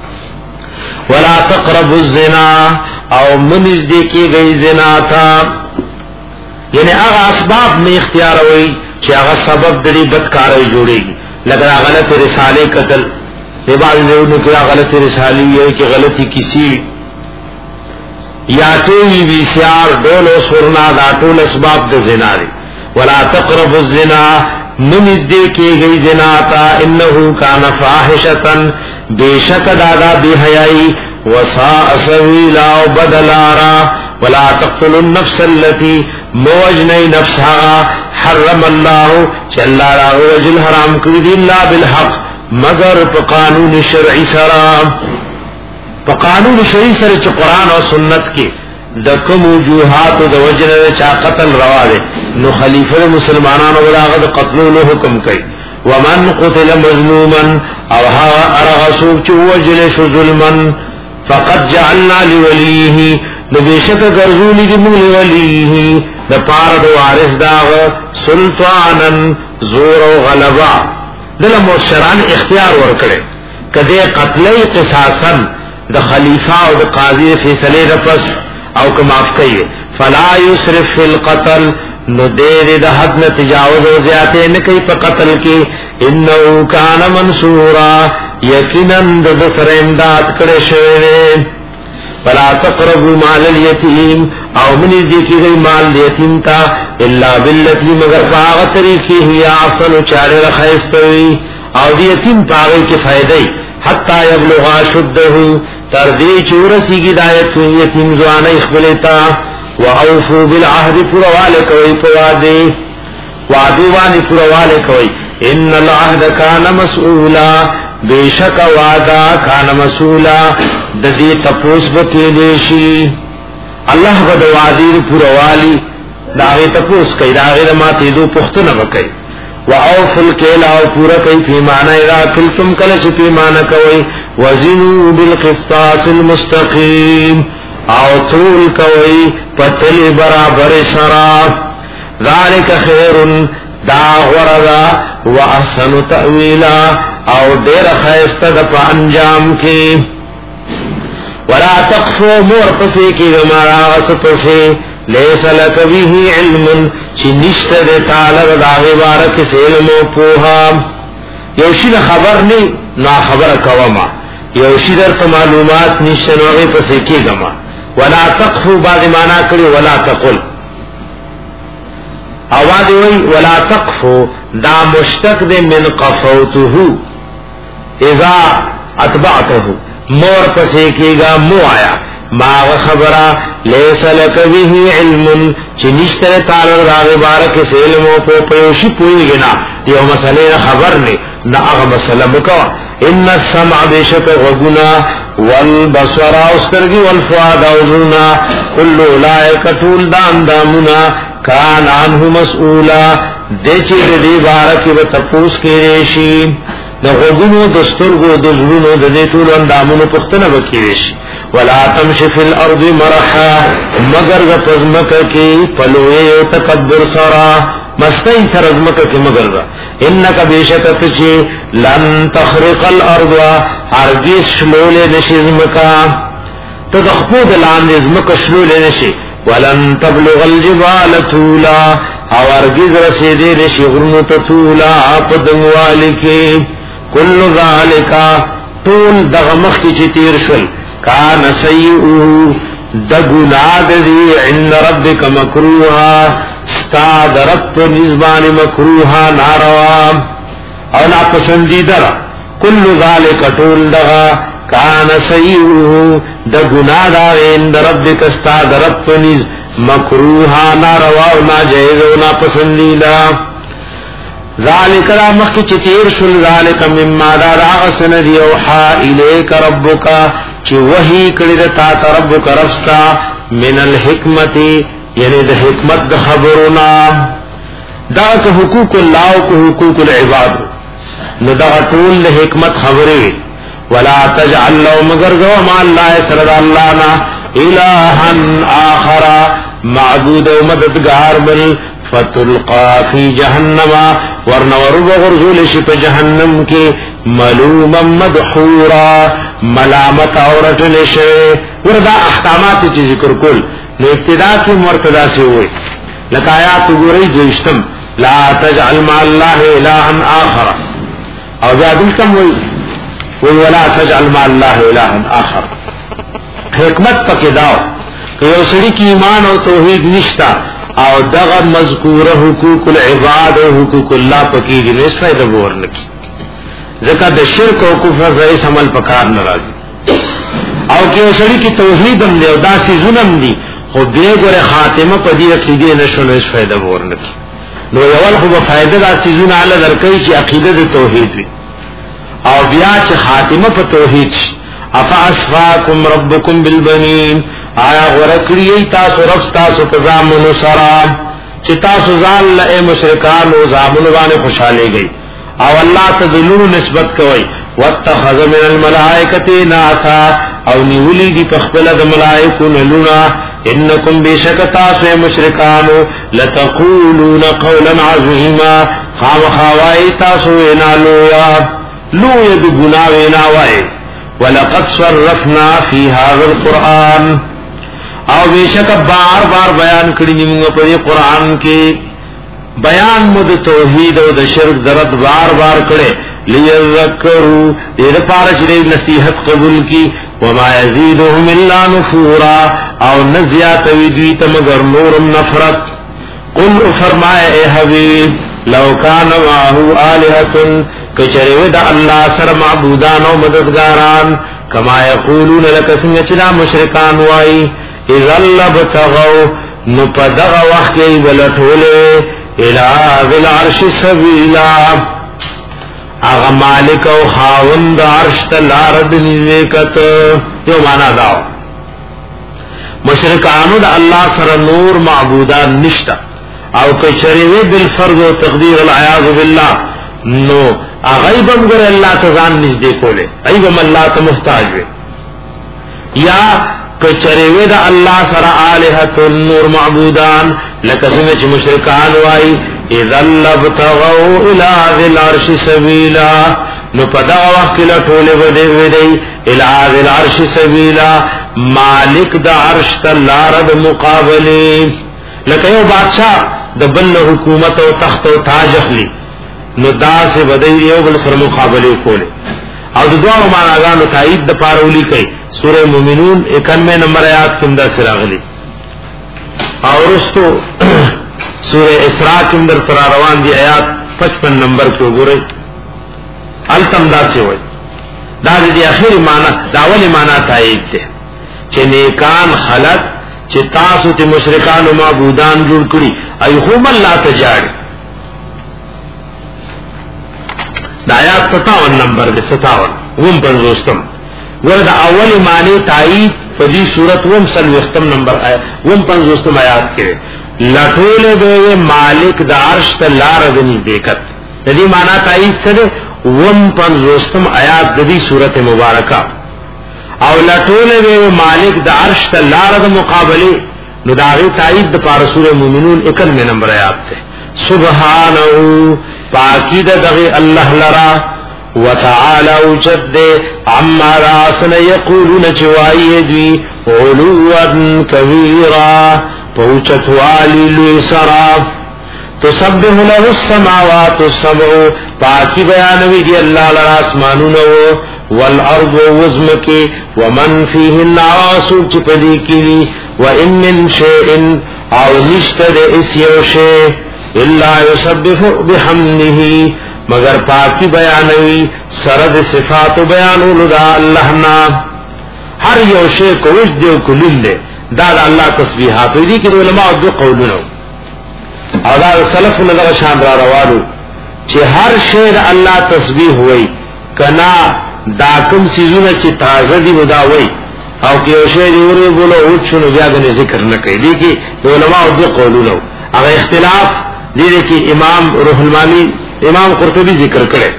ولا تقربوا الزنا او منز دیکی گئی زنا تھا یعنی اغا اسباب میں اختیار ہوئی چی اغا سبب دری بدکاری جوڑے گی لگر غلط رسالے قتل بعض لوگوں کی غلط رسالی ہے کہ غلطی کسی یا توی ویسیار ڈولو سرنا دا ټول اسباب د زنا دی ولا تقربوا الزنا منز دیکی گئی زنا تا انه کان فاحشتا بیشک دادا بی حیائی وساء سبیلا وبدلارا ولا تقتلوا النفس التي موجني نفسها حرم الله چلا را وجل حرام کړی دی الا بالحق مگر په قانون شرعي سره په قانون شرعي سره چې قران او سنت کې د کوم وجوهات د وجنه چا قتل روا ده نو خلیفہ مسلمانانو دغه د قتلولو حکم کوي ومن قتل مظلوما او ها ارغسو چې وجل شو ظلما فقد جعلنا لوليه نبیشک گرزولی دی مولی ولیه دا پار دو وارث داغ سلطانن زور و غلبا دل مؤشران اختیار ورکڑے کدے قتلی قصاصا دا خلیفہ و دا قاضی فیصلے رپس او کماف کئیے فلا یسرف فی القتل نو دیر دا حد نتجاوز و زیادے نکی پا قتل کی انہو کان منصورا یقیناً دا سر امداد کڑے شوئے فلا تقربوا مال اليتيم او من ذکی گئی مال یتیم تا الا بالتي مگر باغ طریقی ہی احسن چارے رخیستوی او دی یتیم پاگئی کی فائدئی حتی یبلغ اشده تردی چورسی کی دایت یتیم زوان اخبلتا واوفوا بالعهد پروالکوی پوادی وعدوانی پروالکوی ان العهد کان مسئولا بیشک وعدا کان مسئولا ددی تپوس بکی دیشی اللہ بد وعدی پوروالی داغه تپوس کوي داغه ماته دو پختونه وکي واوفل کیل او پورا کوي پیمانه را کلتم کله چې پیمانه کوي وزنوا بالقسطاس المستقيم او طول کوي پتل برابر سرا ذالک خیر دا غرضا واحسن تاویلا او ډیر خیسته د انجام کې ولا تقفو مور پسې کې زمارا وسپسې لیس لک به علم چې نشته د تعالی د غیبارت کې علم او پوها یو شي خبر نه خبره کوما یو شي در معلومات نشته نو پسې کې غما ولا تقفو بعد معنا کړي ولا تقل اواز وی ولا تقفو دا مشتق دے من قفوته اذا اتبعته مور پسے کی گا مو آیا ما خبرا لیس لک به علم چنشتر تعالی راغ بارک سے علم و پیوشی پوئی گنا یو مسئلے خبر نے نہ اغا مسئلہ مکوا ان السمع بیشک غگنا والبصر استرگی والفؤاد اوزنا کل اولئک طول دان دامنا کان عنه مسئولا دیچی دی بارکی و تپوس کے ریشی دا غگونو دسترگو دزرونو دی طول اندامونو پختن بکی ریشی ولا تمشی فی الارض مرحا مگر دا پزمکا کی پلوئے تکبر سرا مستی سر ازمکا کی مگر دا انکا بیشکت چی لن تخرق الارض هرگیز شلول نشی ازمکا تدخپود لان ازمکا شلول نشی ولن تبلغ الجبال طولا او ارگز رسیدی رشی غرنو طولا پدنگوالی کل ذالکا طول دغمخ کی چی تیر شل کان سیئو دگناد دی عند ربک مکروحا استاد رب نزبان مکروحا ناروا او ناپسندیدہ را کل ذالکا طول دغا کان سیئو دا گناہ دا عند ربک استاد رب نیز مکروحا ناروا و ناجائز و ناپسندیدہ ذالک را مخی چتیر شل ذالک مما دا راغسن دی اوحا الیک ربکا چی وحی کردتا ربک ربستا من الحکمتی یعنی دا حکمت دا خبرنا دا که حقوق اللہ و که حقوق العباد نو دا طول دا حکمت خبری ولا تجعل لو مگر زو ما اللہ سرد اللہ نا الہا آخر معبود و مددگار بل فتلقا فی جہنم ورنور بغرزول شپ جہنم کی ملوما مدحورا ملامت عورت لشے وردا احکامات چی ذکر کل نو ابتدا کی مرتدا سے ہوئے لکایات گوری دوشتم لا تجعل مع اللہ الہا آخر او بیادل کم ہوئی ولا تجعل مع الله الها اخر حکمت پکې داو کہ یو سړي کې ایمان او توحید نشتا او دغه مذکوره حقوق العباد او حقوق الله پکې دي نس فائدہ ورنکي ځکه د شرک او کفر ځای عمل پکار ناراضي او کې یو سړي کې توحید هم دی او داسې ظلم دي خو دې ګوره خاتمه په دې عقیده نشو نس فائدہ ورنکي نو یو خو په فائدہ داسې ظلم علی درکې چې عقیده د توحید وي او بیا چې خاتمه په توحید افاسفاکم ربکم بالبنین آیا ورکړی تاسو رب تاسو په ځامنو سره چې تاسو ځان له مشرکان او ځامنو باندې خوشاله گئی او الله ته ذلول نسبت کوي واتخذ من الملائکه ناسا او نیولی دی خپل د ملائکو نلونا انکم بشکتا مشرکانو لتقولون قولا عظیما خامخوای تاسو انالویا لو ید گناوینا وای ولقد صرفنا فی هذا القرآن او بیشک بار بار بیان کړی موږ په قرآن کې بیان مد توحید او د شرک درد بار بار کړي لیذکروا دې لپاره چې نصیحت قبول کی وما یزيدهم الا نفورا او نزیات وی ته مگر نورم نفرت قل فرمائے اے حبیب لو کان معه الہۃ کچریو د الله سره معبودان او مددگاران کما یقولون لك سنچنا مشرکان وای اذا لبتغوا نو پدغه وخت کې ولټول الى ذل عرش سبیلا اغه مالک او خاوند عرش ته لار د نیکت یو معنا دا مشرکانو د الله سره نور معبودان نشتا او کچریوی بالفرض و تقدیر العیاذ بالله نو غیبم ګر الله تزان نږدې کوله ایبم الله ته محتاج وي یا کچریوی د الله سره الہۃ نور معبودان لکه څنګه چې مشرکان وای اذا لبتغوا الى ذي العرش سبيلا نو پدا وخت له ټوله ودی ودی الى ذي العرش سبيلا مالک د عرش تلار د مقابله لکه یو بادشاہ د بل حکومت او تخت او تاج اخلي نو دا سے ودی یو بل سره مقابله کوله او د دوه معناګانو تایید د پارولی کوي سورہ مومنون 91 نمبر آیات کې دا سره راغلي او رستو سورہ اسراء کې اندر تر روان دي آیات 55 نمبر کې وګورئ التم دا څه وایي دا دې اخیری معنی دا اولی معنی تایید ده چې نیکان خلق چې تاسو ته مشرکان او معبودان جوړ کړی ایهم الله تجاری دا آیات 57 نمبر ده 57 وم پر دوستم وردا اولی معنی تایید په دې صورت وم سلوختم نمبر آیات وم پر دوستم آیات کې لټول به مالک د عرش ته لار غني دیکت د دې معنی تایید سره وم پر دوستم آیات د دې سورته مبارکه او لټول به مالک د عرش ته لار د مقابله نو دا غي تایید د پار سورہ مومنون 91 نمبر آیات ته سبحانه پاکی دغه الله لرا وتعالى وجد عما راسن يقولون چوای دی علوا كبيرا پوچت والی لوی سرا تسبح له السماوات السبع پاکی بیانوی دی اللہ لرا اسمانونو والارض وزمکی ومن فیهن آسوب چپدی کلی وان من شیئن او نشتد اسیو شیء الا يسبح بحمده مگر پاکی بیانوی سرد صفات بیانولو دا اللہ نا ہر یو شیء کوش دیو کلن دے دا اللہ تسبیحات دی کہ علماء دو قولونو او دا سلف نظر شان را روالو چه ہر شیء اللہ تسبیح ہوئی کنا دا کم سیزونا چه تازه دی مداوئی او که یو شیء دی اوری بولو اوٹ شنو بیاگن ذکر نکی دی کہ علماء دو قولونو اگر اختلاف دیده کی امام روح المانی امام قرطبی ذکر کرے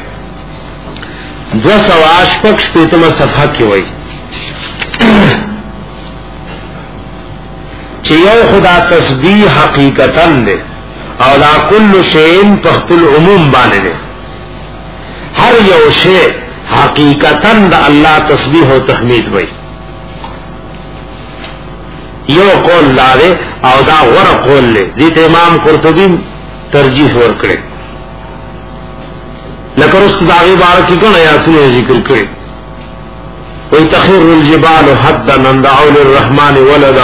285 صفحہ کی وئی چې یو خدا تسبیح حقیقتا دے او لا کل شیء تخل عموم باندې دے ہر یو شیء حقیقتا دا اللہ تسبیح و تحمید وئی یو قول لا دے او دا غور قول لے دیت امام قرطبی ترجیح ورکړي لکه رست داغي بارکی کونه آیاتونه ذکر کړي وي تخر الجبال حدا ندعو للرحمن ولدا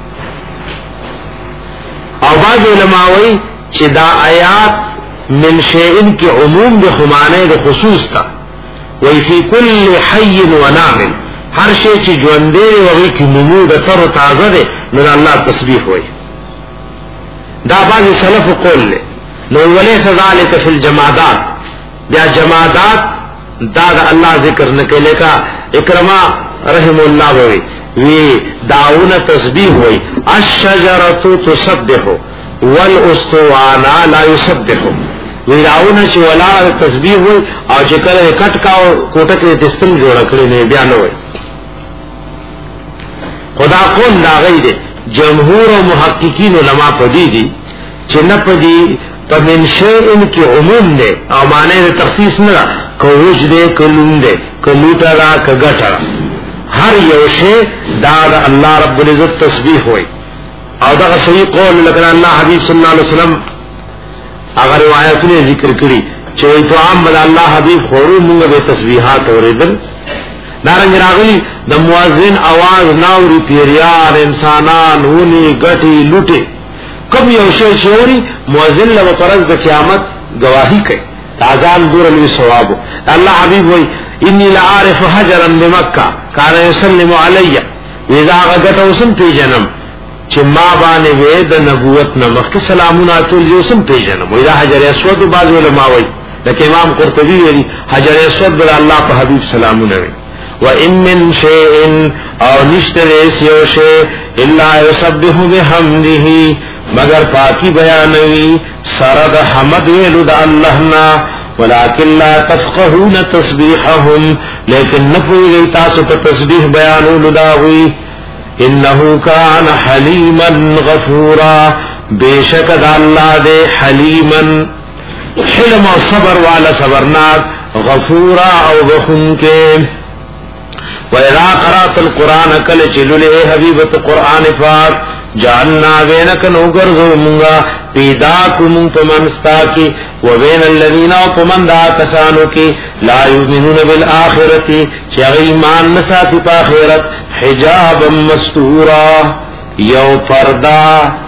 او بعض علماء وي چې دا آیات من شیئن کی عموم د خمانه د خصوص تا وي فی کل حی ونام هر شی چې ژوندې وي کی نمو د تر تازه ده نو الله تسبیح وي دا بعض سلف قول له نو وليس ذلك في الجمادات بیا جمادات دا اللہ ذکر نکلے کا اکرما رحم اللہ وی داؤن تسبیح ہوئی الشجرۃ تسبح والاسطوانہ لا يسبح وی داؤن چې ولا تسبیح ہوئی او چې کله کټ کا کوټه کې دستم جوړ کړی نه بیان وای خدا قول لا غیر جمهور او محققین علما پدی دي چې نه پدی فمن شیئن کی عموم دے او معنی دے تخصیص ندا کوش دے کلون دے کلوٹا دا کگٹا ہر یو شیء دا اللہ رب العزت تسبیح ہوئی او دا صحیح قول لکن اللہ حبیب صلی اللہ علیہ وسلم اگر روایت نے ذکر کری چوئی تو عام بدا اللہ حبیب خورو منگا بے تسبیحات اوریدن دارنگ راغلی دا موازن آواز ناوری پیریان انسانان ہونی گٹی لوٹے کم یو شی شوري مؤذن له پرز د قیامت گواہی کوي اذان دور له ثواب الله حبيب وي اني لعارف حجرا بمكه كان يسلم علي اذا غدت وسم في جنم چې ما باندې وې د نبوت نه مخکې سلامونه ټول یو سم په جنم وي دا حجر اسود بعض علماء وي لکه امام قرطبي ویلي حجر اسود بل الله په حبيب سلامونه وي وَإِن مِّن شَيْءٍ او نشتر ایسیو شے الا یسبح بحمده مگر پاکی بیانوی سرد حمد ویلو دا اللہنا ولكن لا تفقهون تسبیحهم لیکن نپوئی تاسو تا تسبیح بیانو لداوی انہو کان حلیما غفورا بے شک دا اللہ دے حلیما حلم و صبر والا صبرناک غفورا او بخن کے وَإِذَا قَرَأْتَ الْقُرْآنَ كَلَ چِلُلِ اے حبیبت قرآن پاک جعلنا بینک نوگرزو منگا پیداکو منگ پمنستا کی وبین الذین او پمن دا کسانو کی لا یؤمنون بالآخرتی چاگی ایمان نساتی پا آخرت حجابا مستورا یو پردا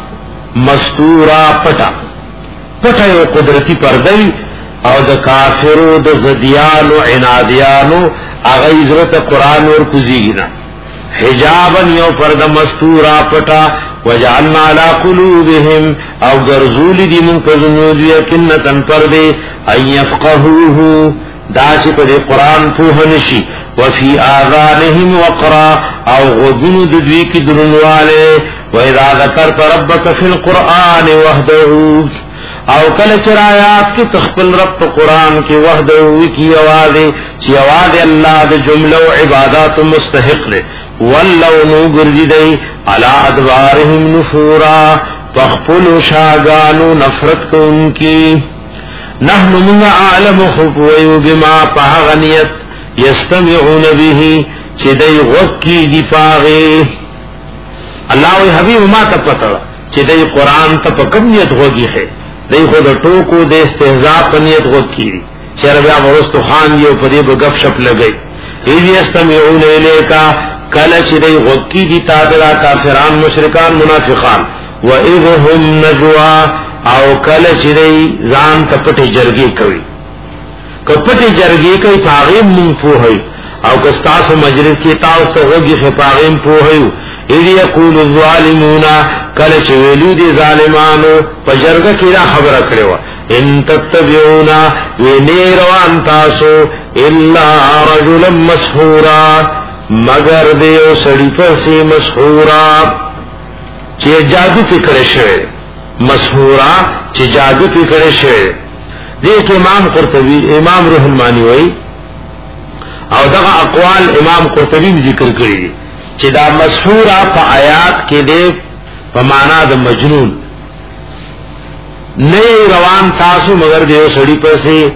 مستورا پٹا پٹا یو قدرتی پردی او دا کافرو دا زدیانو عنادیانو اغی عزرت قرآن ور کزیگنا حجابا یو پرد مستورا پٹا وجعلنا علا قلوبهم او گرزول دی منکزنود یکنتن پردے ان یفقهوه دا چی پدے قرآن پوہنشی وفی آذانهم وقرا او غدن ددوی کی درنوالے وَإِذَا ذَكَرْتَ رَبَّكَ فِي الْقُرْآنِ وَحْدَهُ او کل چرایات کی تخپل رب قرآن کی وحدہ کی آواز چی آواز اللہ دے جملہ و عبادات مستحق لے واللو نو گرزی دے علا ادبارهم نفورا تخپل شاگانو نفرت کو ان کی نحن من عالم خفویو بما پاغنیت یستمعون به چی دے غکی دی پاغے اللہ وی حبیب ما تا پتا چی دے قرآن تا پا کمیت غوگی ہے دی خود ٹوکو دے استہزاء پنیت غد کی شیر بیا مرستو خان دیو پدی بگف شپ لگئی ایدی استمیعون الیکا کلچ دی غد کی دی تادرہ کافران مشرکان منافقان و اذہم نجوا او کلچ دی زان کپٹی جرگی کوي کپٹی جرگی کوي پاغیم منفو ہے او کستاس مجلس کی تاوست غگی خپاغیم پو ہے اذ یقول الظالمون کله چې ویلو دي ظالمانو پجرګه کې دا خبره کړو ان تتبعونا ویني روان تاسو الا رجلا مسحورا مگر دیو سړی پسې مسحورا چې جادو پکړې شوی مسحورا چې جادو پکړې شوی دې امام قرطبي امام روح المانی وای او دغه اقوال امام قرطبي ذکر کړی چې دا مسحورا په آیات کې دې په معنا د مجنون نه روان تاسو مگر دیو سړی پسې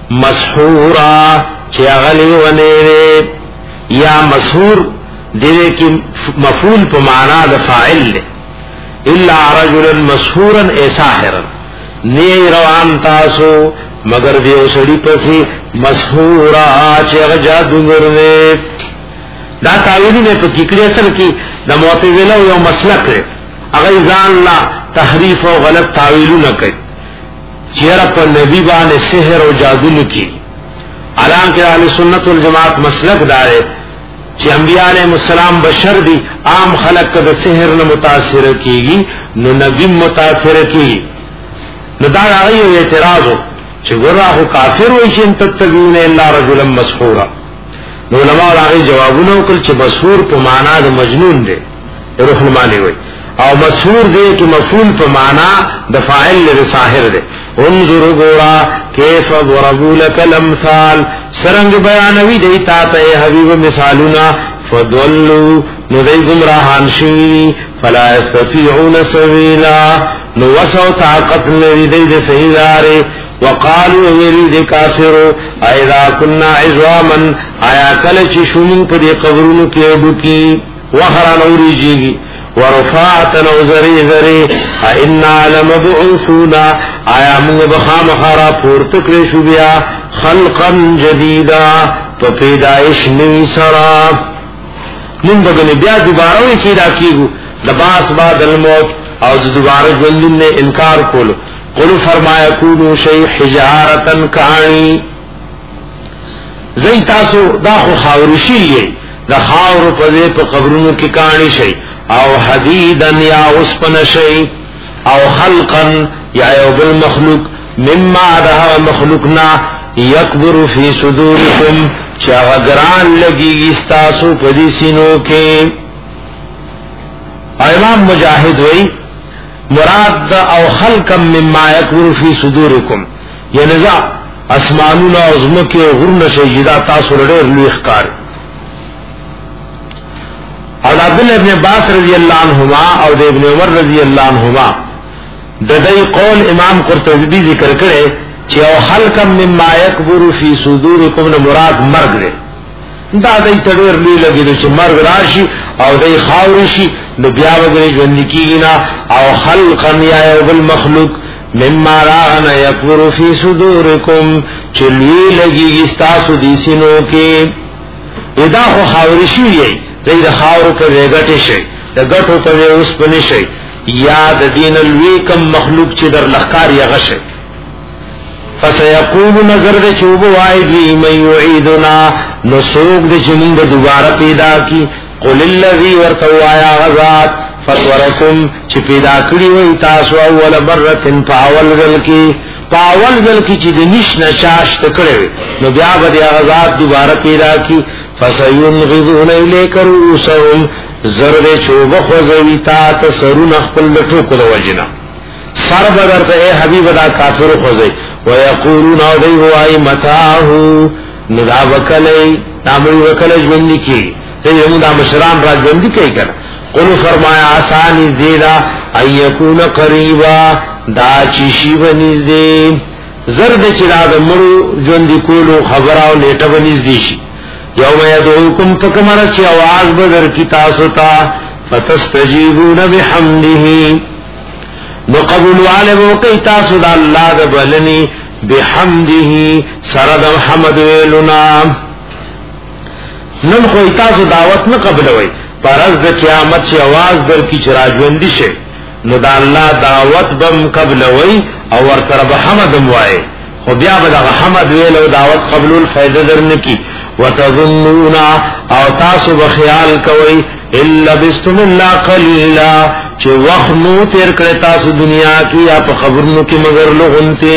مسحورا چې اغلی ونه یا مسحور دې کې مفعول په معنا د فاعل له الا رجلا مسحورا ساحرا نه روان تاسو مگر دیو سړی پسې مسحورا چې جادوګر نه دا تعویل نه په کیکړی اصل کې د معتزله یو مسلک دی هغه ځان لا تحریف او غلط تعویلونه کوي چیرې په نبی باندې سحر او جادو نکي حالانکه اهل سنت والجماعت مسلک دار چې انبیاء علیهم السلام بشر دي عام خلق د سحر نه متاثر کیږي نو نبی متاثر کیږي نو دا هغه اعتراض چې ګورغه کافر وي چې تتبعون الا رجلا مسحورا نو علماء هغه جوابونه وکړي چې مسحور په معنا د مجنون دی روح المانی وي او مسحور دی چې مفعول په معنا د فاعل له ساحر دی انظر غورا کیف ضربوا لك الامثال سرنګ بیانوي دی تا ته حبیب مثالنا فضلوا نو دی گمراهان شي فلا يستطيعون سبيلا نو وسو طاقت لري دی د صحیح لارې وقالوا ويل كافروا اذا كنا عظاما آیا کله چې شومن په دې قبرونو کې ډوکی وخرا نوريږي ورفعت نوزري زري ان لمبعوثون آیا موږ بخام خرا پورته کړی شو بیا خلقا جديدا په پیدائش نوې سرا موږ به بیا دوباره وی کیدا کیږو د باس بعد الموت او د دوباره ژوند نه انکار کولو قل فرمایا کونو شی حجارتن کانی زئی تاسو دا خو خاورشی یی دا خاور په قبرونو کې کانی شي او حدیدن یا اسپن شي او خلقا یا یو بالمخلوق مما ده مخلوقنا یکبر فی صدورکم چا غران لګي استاسو پدې سينو کې. امام مجاهد وی مراد او خلقا مما يكبر في صدوركم، یعنی ذا اسمانون او زمکه او غرون شجدا تاسو لړ لوی ښکار. او عبد الله ابن عباس رضی الله عنهما او د ابن عمر رضی الله عنهما د دې قول امام قرطبی ذکر کړي چې او خلقا مما يكبر في صدوركم نه مراد مرګ دی. دا دې تډیر لوی لګیدو چې مرګ راشي او دې خاور شي نو بیا وګړي ژوند کیږي نه. او خلقا یا بل مخلوق مما رانا يكبر في صدوركم چې لوی لګیږي تاسو دې سينو کې. ادا خو خاور شي یې دې د خاور په وګټه شي د ګټو په اوس پني شي یا د دین لوی کم مخلوق چې در لخکار یې غشه. فسيقول نظر دے چوب وائدی من یعیدنا نسوک دے چمونگ دوبارہ پیدا کی. قل اللذی ورتوایا غزات فطورکم چی پیدا کری وی تاسو اول برتن پاول ذل کی چی دنش نشاشت کرے نو بیا بدیا غزات دوبارہ پیدا کی. فسینغذون الیک رؤوسهم زرد چوب خوزوی تا تسرون اخپل لٹو کل وجنا سر بدر ته اے حبیب دا کافر خوځي ويقولون او دی وای متاهو ندا وکلی نامي وکلی ژوند کی ته یو دا مشران را ژوند کی کړه. قل فرمایا آسان دیدا ايكون قريبا دا چشي ونيزدي زرد چراغ مړو ژوند کولو خبر او نیټه ونيزدي شي. یوم يدعوكم فكمر چ आवाज بدر کی تاسو ته فتستجيبون بحمده نو قبول عالمو کئی تاسو دا اللہ دا بلنی بحمده سرد حمد ویلنا. نن خوی تاسو دعوت نہ قبلوئی پرز دا قیامت چی آواز در کی چراجوندی شے نو دا اللہ دعوت بم قبلوئی او ورسر بحمدم وائے خو بیا بدا حمد ویلو دعوت قبلول فیدہ در نکی. وتظنونا او تاسو بخیال کوئی الا بستم اللہ قلیلا چه وقت نو تیر کرے تاسو دنیا کی یا پا خبرنو کی مگر لغن سے.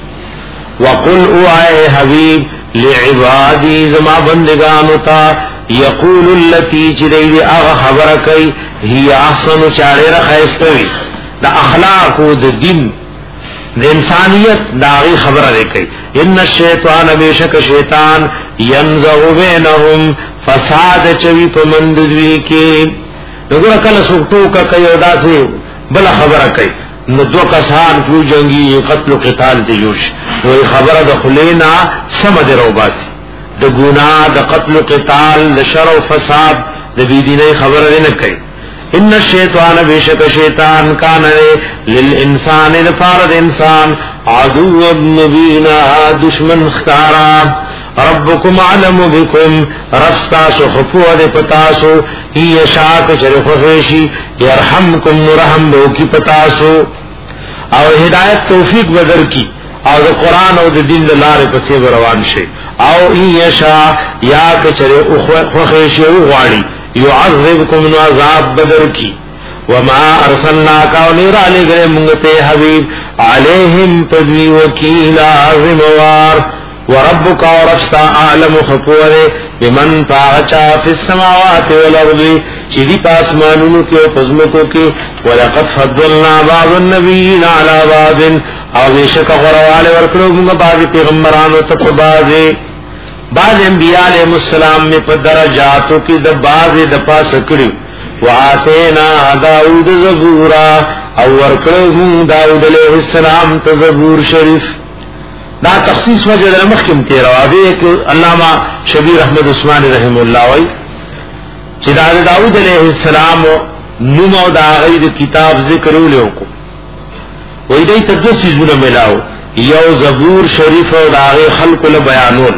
وقل او آئے حبیب لعبادی زما بندگانو تا یقول اللتی چی دی آغا خبر کئی ہی احسن چارے رخیستوی دا اخلاق و دا دین دا انسانیت دا آغی خبر رکھئی. ان الشیطان بیشک شیطان ینزغ بینہم فساد چوی پا منددوی کے. نگوڑا کل سکتو کا کئی او دا سے بلا خبر کئی نو دو کسان کیو جنگی قتل و قتال دیوش وی خبر دا خلینا سمد رو باسی دا گناہ دا قتل و قتال دا شر و فساد دا بیدینی خبر دینا کئی. ان الشیطان بیشک شیطان کانرے للانسان دفارد انسان عدو مبینا دشمن اختارا. ربکم علم بکم رفتاسو خفوه ده پتاسو ای شاک چرخوشی یرحمکم نرحم بو کی پتاسو او ہدایت توفیق بدر کی او ده قرآن او ده دین ده لار پسی بروان شی او ای شا یا کچرخوشی او غاڑی یعذبکم نو عذاب بدر کی. وما ارسلناک و نیر علی گرے منگتے حبیب علیہم پدوی وکیل عظموار. وربک ورفتا اعلم خطوره بمن طاعچا فی السماوات والارض چیدی پاسمانونو کی و پزمکو کی. ولقد فضلنا بعض النبیین علی بعض او بیشک غروال ورکلو منگا بعض پیغمبرانو تک بعض انبیاء علیہ السلام میں پر درجاتو کی دا بعض دپا سکڑیو. وآتینا داود زبورا او ورکلو من داود علیہ السلام تزبور شریف. دا تخصیص وجہ در مخکم تیرا وابی ایک علامہ شبیر احمد عثمان رحم اللہ وی چی دا داود علیہ السلام نوم او دا غید کتاب ذکرو لیو کو وی دی تدو سیزون ملاو یو زبور شریف او دا غی خلق لبیانون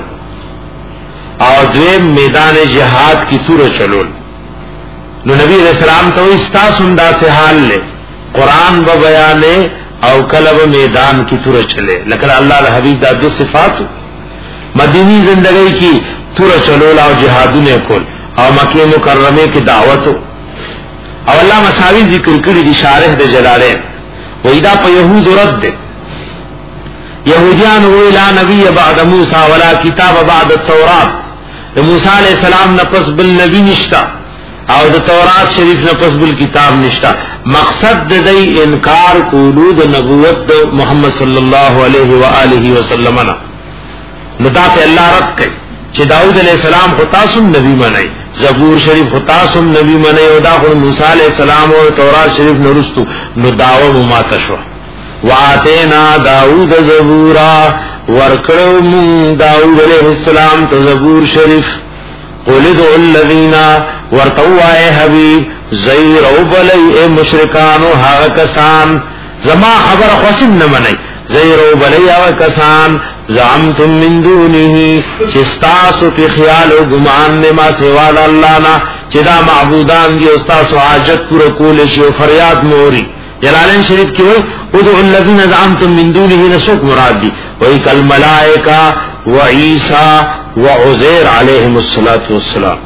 او دویم میدان جہاد کی سور چلول. نو نبی علیہ السلام تو استاسم دا سے حال لے قرآن و بیانے او کلب میدان کی طور چلے. لیکن اللہ حبیب دا دو صفات مدینی زندگی کی طور چلول او جہادو نے کول او مکی مکرمے کی دعوتو او اللہ مساوی ذکر کری دی شارح دے جلالے ویدہ پا یہود رد دے. یہودیان ویلا نبی بعد موسیٰ ولا کتاب بعد التورات موسی علیہ السلام نفس بل نبی نشتا او د تورات شریف نفس بل کتاب نشتا. مقصد د دې انکار کولو د نبوت د محمد صلی الله علیه و آله وسلم نه ندا ته الله رد کړي چې داؤد علیہ السلام خو تاسو نبی منئ، زبور شریف خو تاسو نبی منئ، او دا خو موسی علیہ السلام او تورات شریف نورستو نو داو ما تشوا. واتینا داؤد زبورا ورکړو داؤد علیہ السلام ته زبور شریف. قل ادعوا الذین ورتوا اے حبیب زیر او بلی اے مشرکانو هغه کسان زما خبر خوشم نه منئ، زیر او بلی هغه کسان زعمتم من دونه چستاسو پی خیال و گمان نما سوال اللہ نا چدا معبودان دی استاسو حاجت پورا کول شی و فریاد موری. جلالین شریف کی ہوئی ادعو الذین زعمتم من دونه نسوک مراد دی وہی کل ملائکہ و عیسیٰ و عزیر علیہم السلام.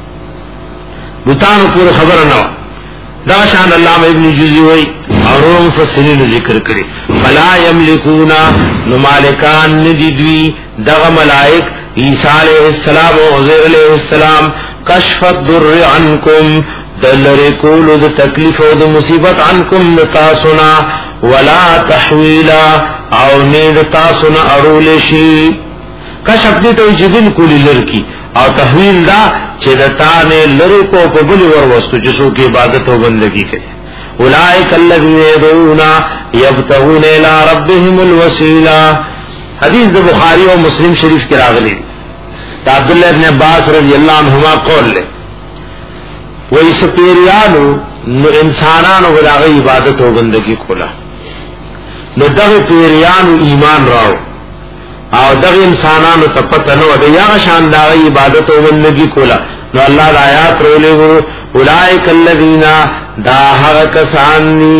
بتانو پورا خبر نو دا شان علامہ ابن جوزی ہوئی اور مفسرین ذکر کرے فلا یملکونا نمالکان ندیدوی دغ ملائک عیسیٰ علیہ السلام و عزیر علیہ السلام کشف الضر عنکم دلرکول د تکلیف و د مصیبت عنکم نتاسنا ولا تحویلا او نید تاسنا ارولشی. کشف دی تو جبن کولی لرکی او تحویل دا چې د تانه لری کو په بل ور وستو جسو کې عبادت او بندگی کوي. اولئک الذین يدعون یبتغون الی ربهم الوسیلہ. حدیث د بخاری او مسلم شریف کې راغلی دا عبد الله ابن عباس رضی اللہ عنہما قول له وای سپیریانو نو انسانانو غلاغه عبادت او بندگی کولا نو دغه پیریانو ایمان راو او دغه انسانانو ته پته نو د یا شان دا عبادت او بندگی کولا نو الله د آیات رولې ورو اولائک الذین دا هغه کسان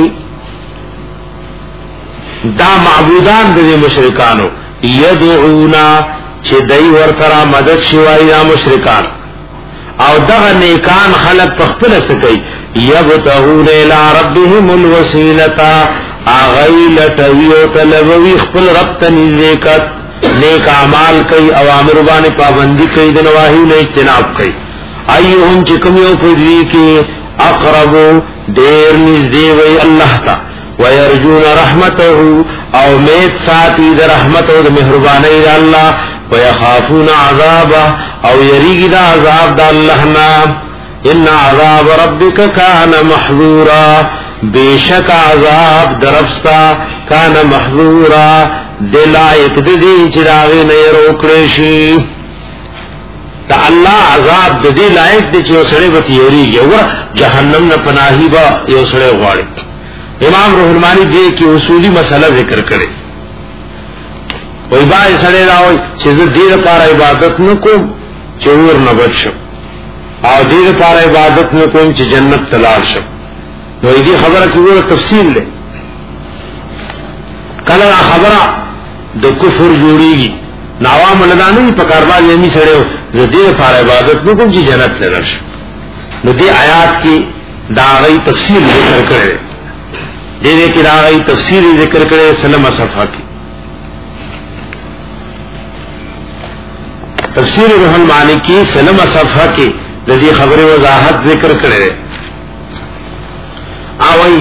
دا معبودان د مشرکانو یدعونا چې دای ورته مدد شوای یا مشرکان او دغه نیکان خلق تخپل سکی یبتغون الی ربهم الوسیلۃ اغیل تویو طلبوی خپل رب ته نزدېکت نیک اعمال کوي اوامر باندې پابندي کوي د نواهی نه اجتناب کوي. ایهم چې کوم یو په دې کې اقرب ډیر نږدې وي الله ته ويرجون رحمته او امید ساتي د رحمت او د مهرباني د الله ويخافون عذابه او يريد عذاب د الله نا. ان عذاب ربك كان محذورا بیشک عذاب درفستا کان محذورا دلائق دی چراغی نئی روکڑی شی. تا اللہ عذاب دی لائق دی چو سڑے با تیوری گیا ورہ جہنم نا پناہی با یو سڑے غواری. امام روح المانی دے کی اصولی مسئلہ ذکر کرے وی بائی سڑے راوی چیز دیر پارا عبادت نکو چور نبت شب او دیر پارا عبادت نکو چی جنت تلال شب. نو ایدی خبرہ کی وہ تفصیل لے کلا خبرہ د کفر جوړیږي ناوام لدانې په کاروبار یې سره د دې لپاره عبادت نو کوم چې جنت لرش. نو دې آیات کې دا غي تفصیل ذکر کړي دې کې دا غي تفصیل ذکر کړي سلم صفحه کې تفسیر روح المعانی کی سلم صفحه کې د دې خبره وضاحت ذکر کړي. اوي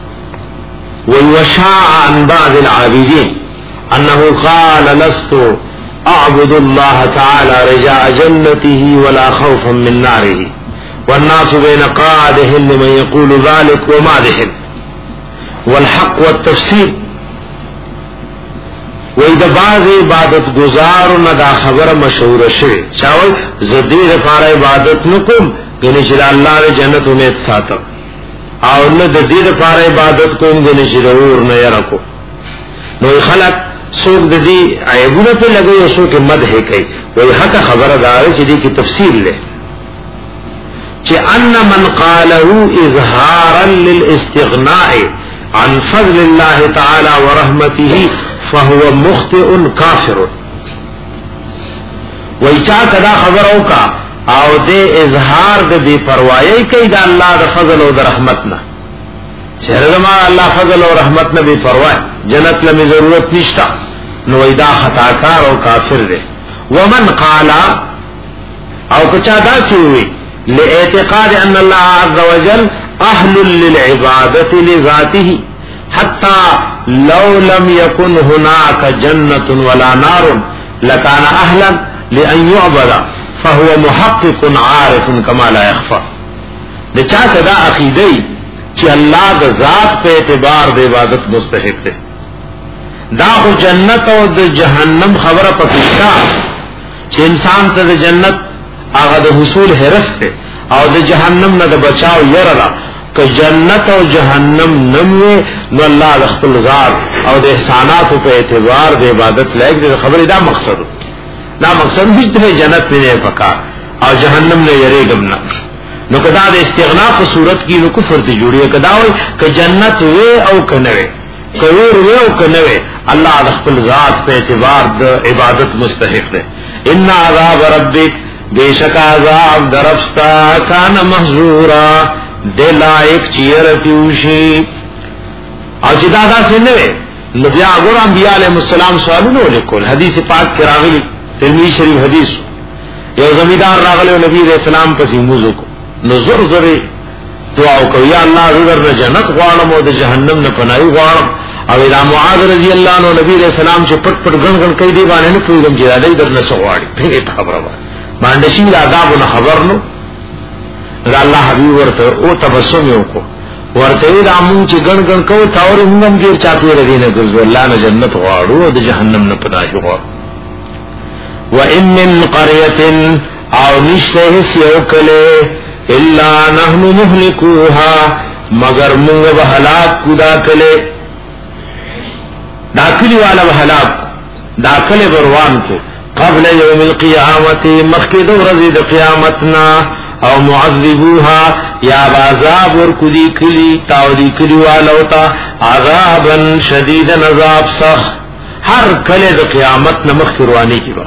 ويشاع عن بعض العابدين انه قال لست اعبد الله تعالى رجاء جنته ولا خوفا من ناره والناس بين قادهم لمن يقول ذلك ومادح والحق والتفسير. وإذا بعض عبادت گزارنا دا خبر مشهور شوی چاول زدیر فار عبادت نکم یعنی چې الله ر جنت امید ساتم او نه د دې لپاره عبادت کوم غني شرور نه يرکو. نو خلق سوق د دې عیبونه په لګي او سوق مدح کوي وای حق خبره دار چې دې کی تفسیر له چې ان من قاله اظهارا للاستغناء عن فضل الله تعالى ورحمته فهو مخطئ كافر. وای چا کدا خبرو کا او دے اظہار دے بے پروايي کوي دا الله د فضل او د رحمت نه چیرې ما الله فضل او رحمت نه بے پروا جنت لمه ضرورت نشتا نو ایدا خطاکار او کافر دے. ومن قال او کچا دا چوي لاعتقاد ان الله عز وجل اهل للعبادة لذاته حتى لو لم يكن هناك جنة ولا نار لكان اهلا لان يعبد فهو محقق عارف كما لا يخفى. د چا دا عقیده چې الله د ذات په اعتبار د عبادت مستحق دی. دا خو جنت او د جهنم خبره پکښتا چې انسان ته د جنت هغه د حصول هرس ته او د جهنم نه د بچاو یره که جنت او جهنم نموي نو الله د خپل ذات او د احسانات په اعتبار د عبادت لایق دی. خبره دا مقصد دا مقصد هیڅ ته جنت نه پکا او جهنم نه یریګم نه. نو کدا د استغناء په صورت کې نو کفر ته جوړي کدا وي ک جنت وي او کنه وي کوور وي او کنه وي الله د خپل ذات په اعتبار د عبادت مستحق دی. ان عذاب ربک بیشک عذاب درفستا کان محذورا دلائق چیرتیوشی او چې دا څنګه وي نو بیا ګور انبیاء علیهم السلام سوالونه وکول. حدیث پاک کې راغلی ترمذی شریف حدیث یو زمیدار راغلی نبی رسول الله پسې موضوع کو نو زر زری دعا وکړه یا الله زر جنت غواړم او د جهنم نه پناه غواړم. او دا معاذ رضی الله عنه نبی رسول الله چې پټ پټ ګڼ کوي دی باندې نه پوهیږم چې دا دې درنه سغواړي په خبره باندې شي آداب نه خبر نو دا الله حبیب ورته او تبسم وکړو ورته دا مونږ چې ګڼ کوو تاور موږ دې چاته ورې نه ګرځو الله نه جنت غواړو او د جهنم نه پناه غواړو. وان من قريه او نشته یو کله الا نحن مهلكوها مگر موږ به هلاک کودا کله داخلي والا به هلاک داخله بروان کو قبل يوم القيامه مخکد ورځ د قیامتنا او معذبوها یا عذاب ور کدی کلی تاودی کلی والا ہوتا عذابا شدید عذاب سخ هر کله د قیامت نمخ رواني کی با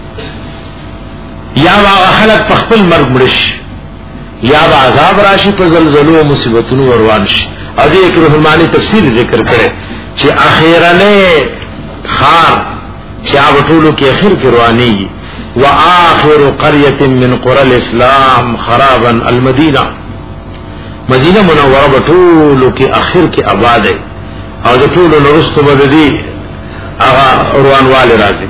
یا خلق تخپل مرګ مرش یا با عذاب راشی په زلزلو او مصیبتونو روان شي. او دې کې روح المانی تفصیل ذکر کړي چې اخیرنه خار چې هغه ټولو کې اخر کې رواني واخر قريه من قرى الاسلام خرابا المدینه مدینه منوره ټولو کې اخر کې آباد ہے او د ټولو نورستو بددي هغه روانواله راځي.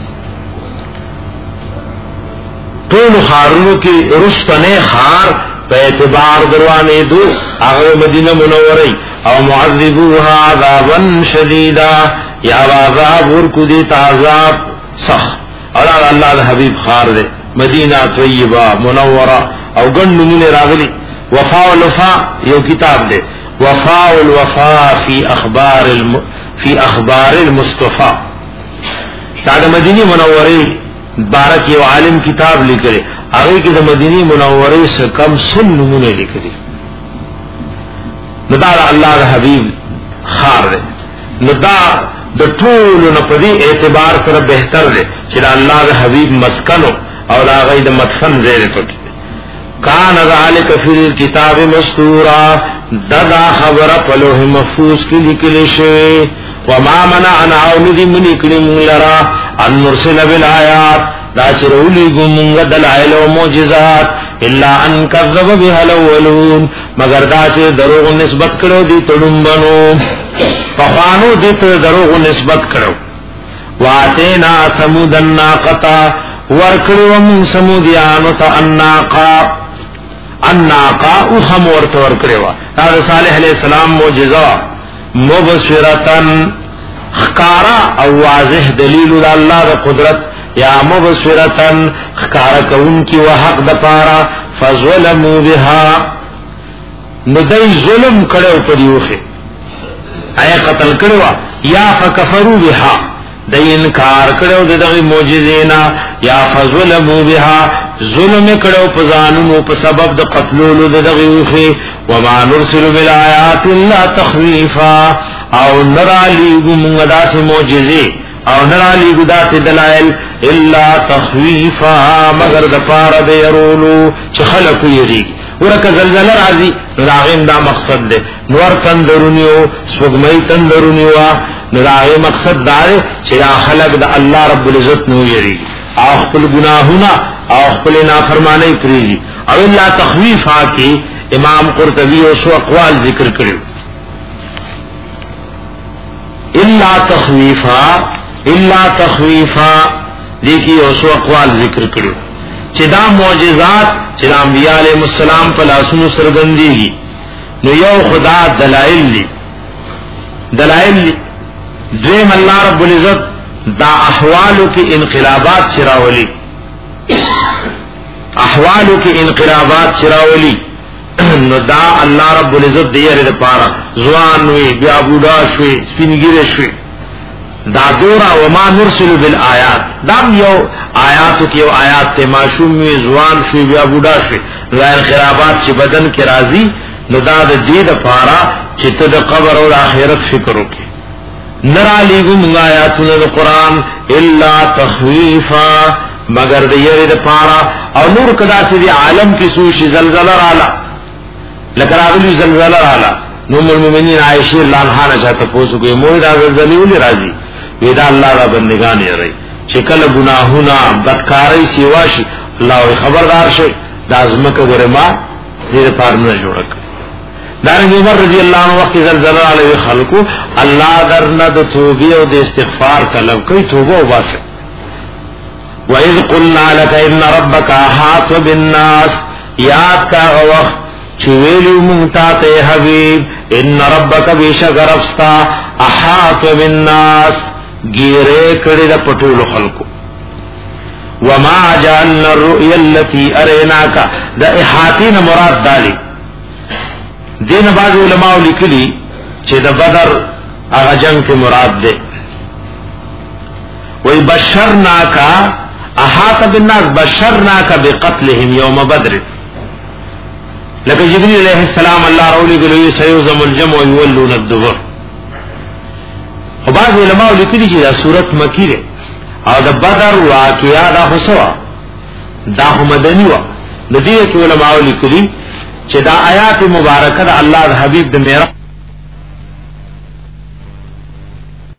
ټول خارونو کې رستنه خار په اعتبار دروانه دو هغه مدینه منوره او معذبوها عذابا شدیدا یا عذاب ورکو دي تعذاب صح. الله د حبیب خار دے مدینہ طیبہ منوره او ګڼونه راغلي. وفاء الوفاء یو کتاب دے وفاء الوفاء فی اخبار المصطفى دا د مدینه منوره بارک یو عالم کتاب لیکلی هغه کې د مدینه منوره څخه کم سن نمونه لیکلي. نو دا الله د حبیب خار دی. نو دا د ټول نه په دې اعتبار سره بهتر دی چې الله د حبیب مسکنو او دا غي د مدفن ځای پکې کان ذالک فی الكتاب مستورا دا خبره په لوح محفوظ کې لیکل شوی. وما منعنا ندی منی کړي لرا ان نرسل بالآیات دا چرولی گمونگا دلائل و معجزات الا ان کذب بها الاولون مگر دا چې دروغ نسبت کړو دي تړمبنو فخانو دي ته دروغ نسبت کړو. واتینا ثمود الناقه ورکړو من سمودیانو ته الناقه او هم ورته ورکړو. دا صالح علیہ السلام معجزه مبصرتن خکارا او واضح دلیل د الله د قدرت یا مبصرتن خکارا کون کی وحق د پارا فظلموا بها ندی ظلم کړو په دیوخه ایا قتل کړو یا فکفروا بها د انکار کړو دغه معجزینا یا فظلموا بها ظلم کړو په ځانونو په سبب د قتلولو دغه وخه وما نرسل بالآیات الا تخویفا او نرالی گمغدات معجزه او نرالی گدات دلائل الا تخویفا مگر دپار دیرولو چه خلقو یریگ ورکا زلزل رازی نراغیم دا مقصد دے نور تندرونیو سوگمئی تندرونیو نراغیم مقصد دارے چه دا خلق دا اللہ رب العزت نو یریگ او خپل گناهونه او خپل نافرمانی پریزي او الا تخویفا کی امام قرطبی او سو اقوال ذکر کړو الا تخویفا دیکي او سو اقوال ذکر کړو چې دا معجزات چې انبیاء علیهم السلام په لاسونو سرګندېږي نو یو خدا دلائل دویم الله رب العزت دا احوالو کی انقلابات چراولی نو دا الله رب العزت دیره د پاره ځوان وی بیا بوډا شوی سپینګیره شوی دا دورا وما نرسل بالآیات دا یو آیاتو کی یو آیات ته معصوم وی ځوان شوی بیا بوډا شوی دا انقلابات چې بدن کې راځي نو دا د دې د پاره چې ته د قبر او آخرت فکر وکې نرا لیگم آیاتنا دا قرآن الا تخویفا مگر دا یری دا پارا او نور کدا سی دی عالم کی سوشی زلزلہ رالا لکر آگلی زلزلہ رالا نوم المومنین عائشی اللہ عنہ چاہتا پوسو کوئی موئی دا زلزلی ولی رازی ویدا اللہ دا بندگانی رئی چکل گناہونا بدکاری سیواشی اللہ وی خبردار شئی دا ازمک گرما دیر پارنا جوڑک دارنگ عمر رضی اللہ عنہ وقت زلزلہ علیہ خلقو اللہ درنا دا توبی و دا استغفار طلب کئی توبہ و باسے وَإِذْ قُلْنَا لَكَ إِنَّ رَبَّكَ أَحَاطَ بِالنَّاسِ یاد کا وقت چویلی منتات حبیب ان ربک بیشک رفستا احاط بالناس گیرے کڑی دا پٹول خلقو وما جعلنا الرؤيا التي اریناکا دا احاطین مراد دالی دین بعض علماء لکلی چه دا بدر اغا جنگ کے مراد دے وی بشرناکا احاط بالناس بشرناکا بقتلهم یوم بدر لکه جبریل علیہ السلام اللہ رولی گلوی سیوزم الجمع یولون الدبر و بعض علماء لکلی چه دا صورت مکی دے او دا بدر واقعا دا خسوا دا مدنی وا ندیه کی علماء لکلی چه دا آیات مبارکه دا اللہ دا حبیب دا میرا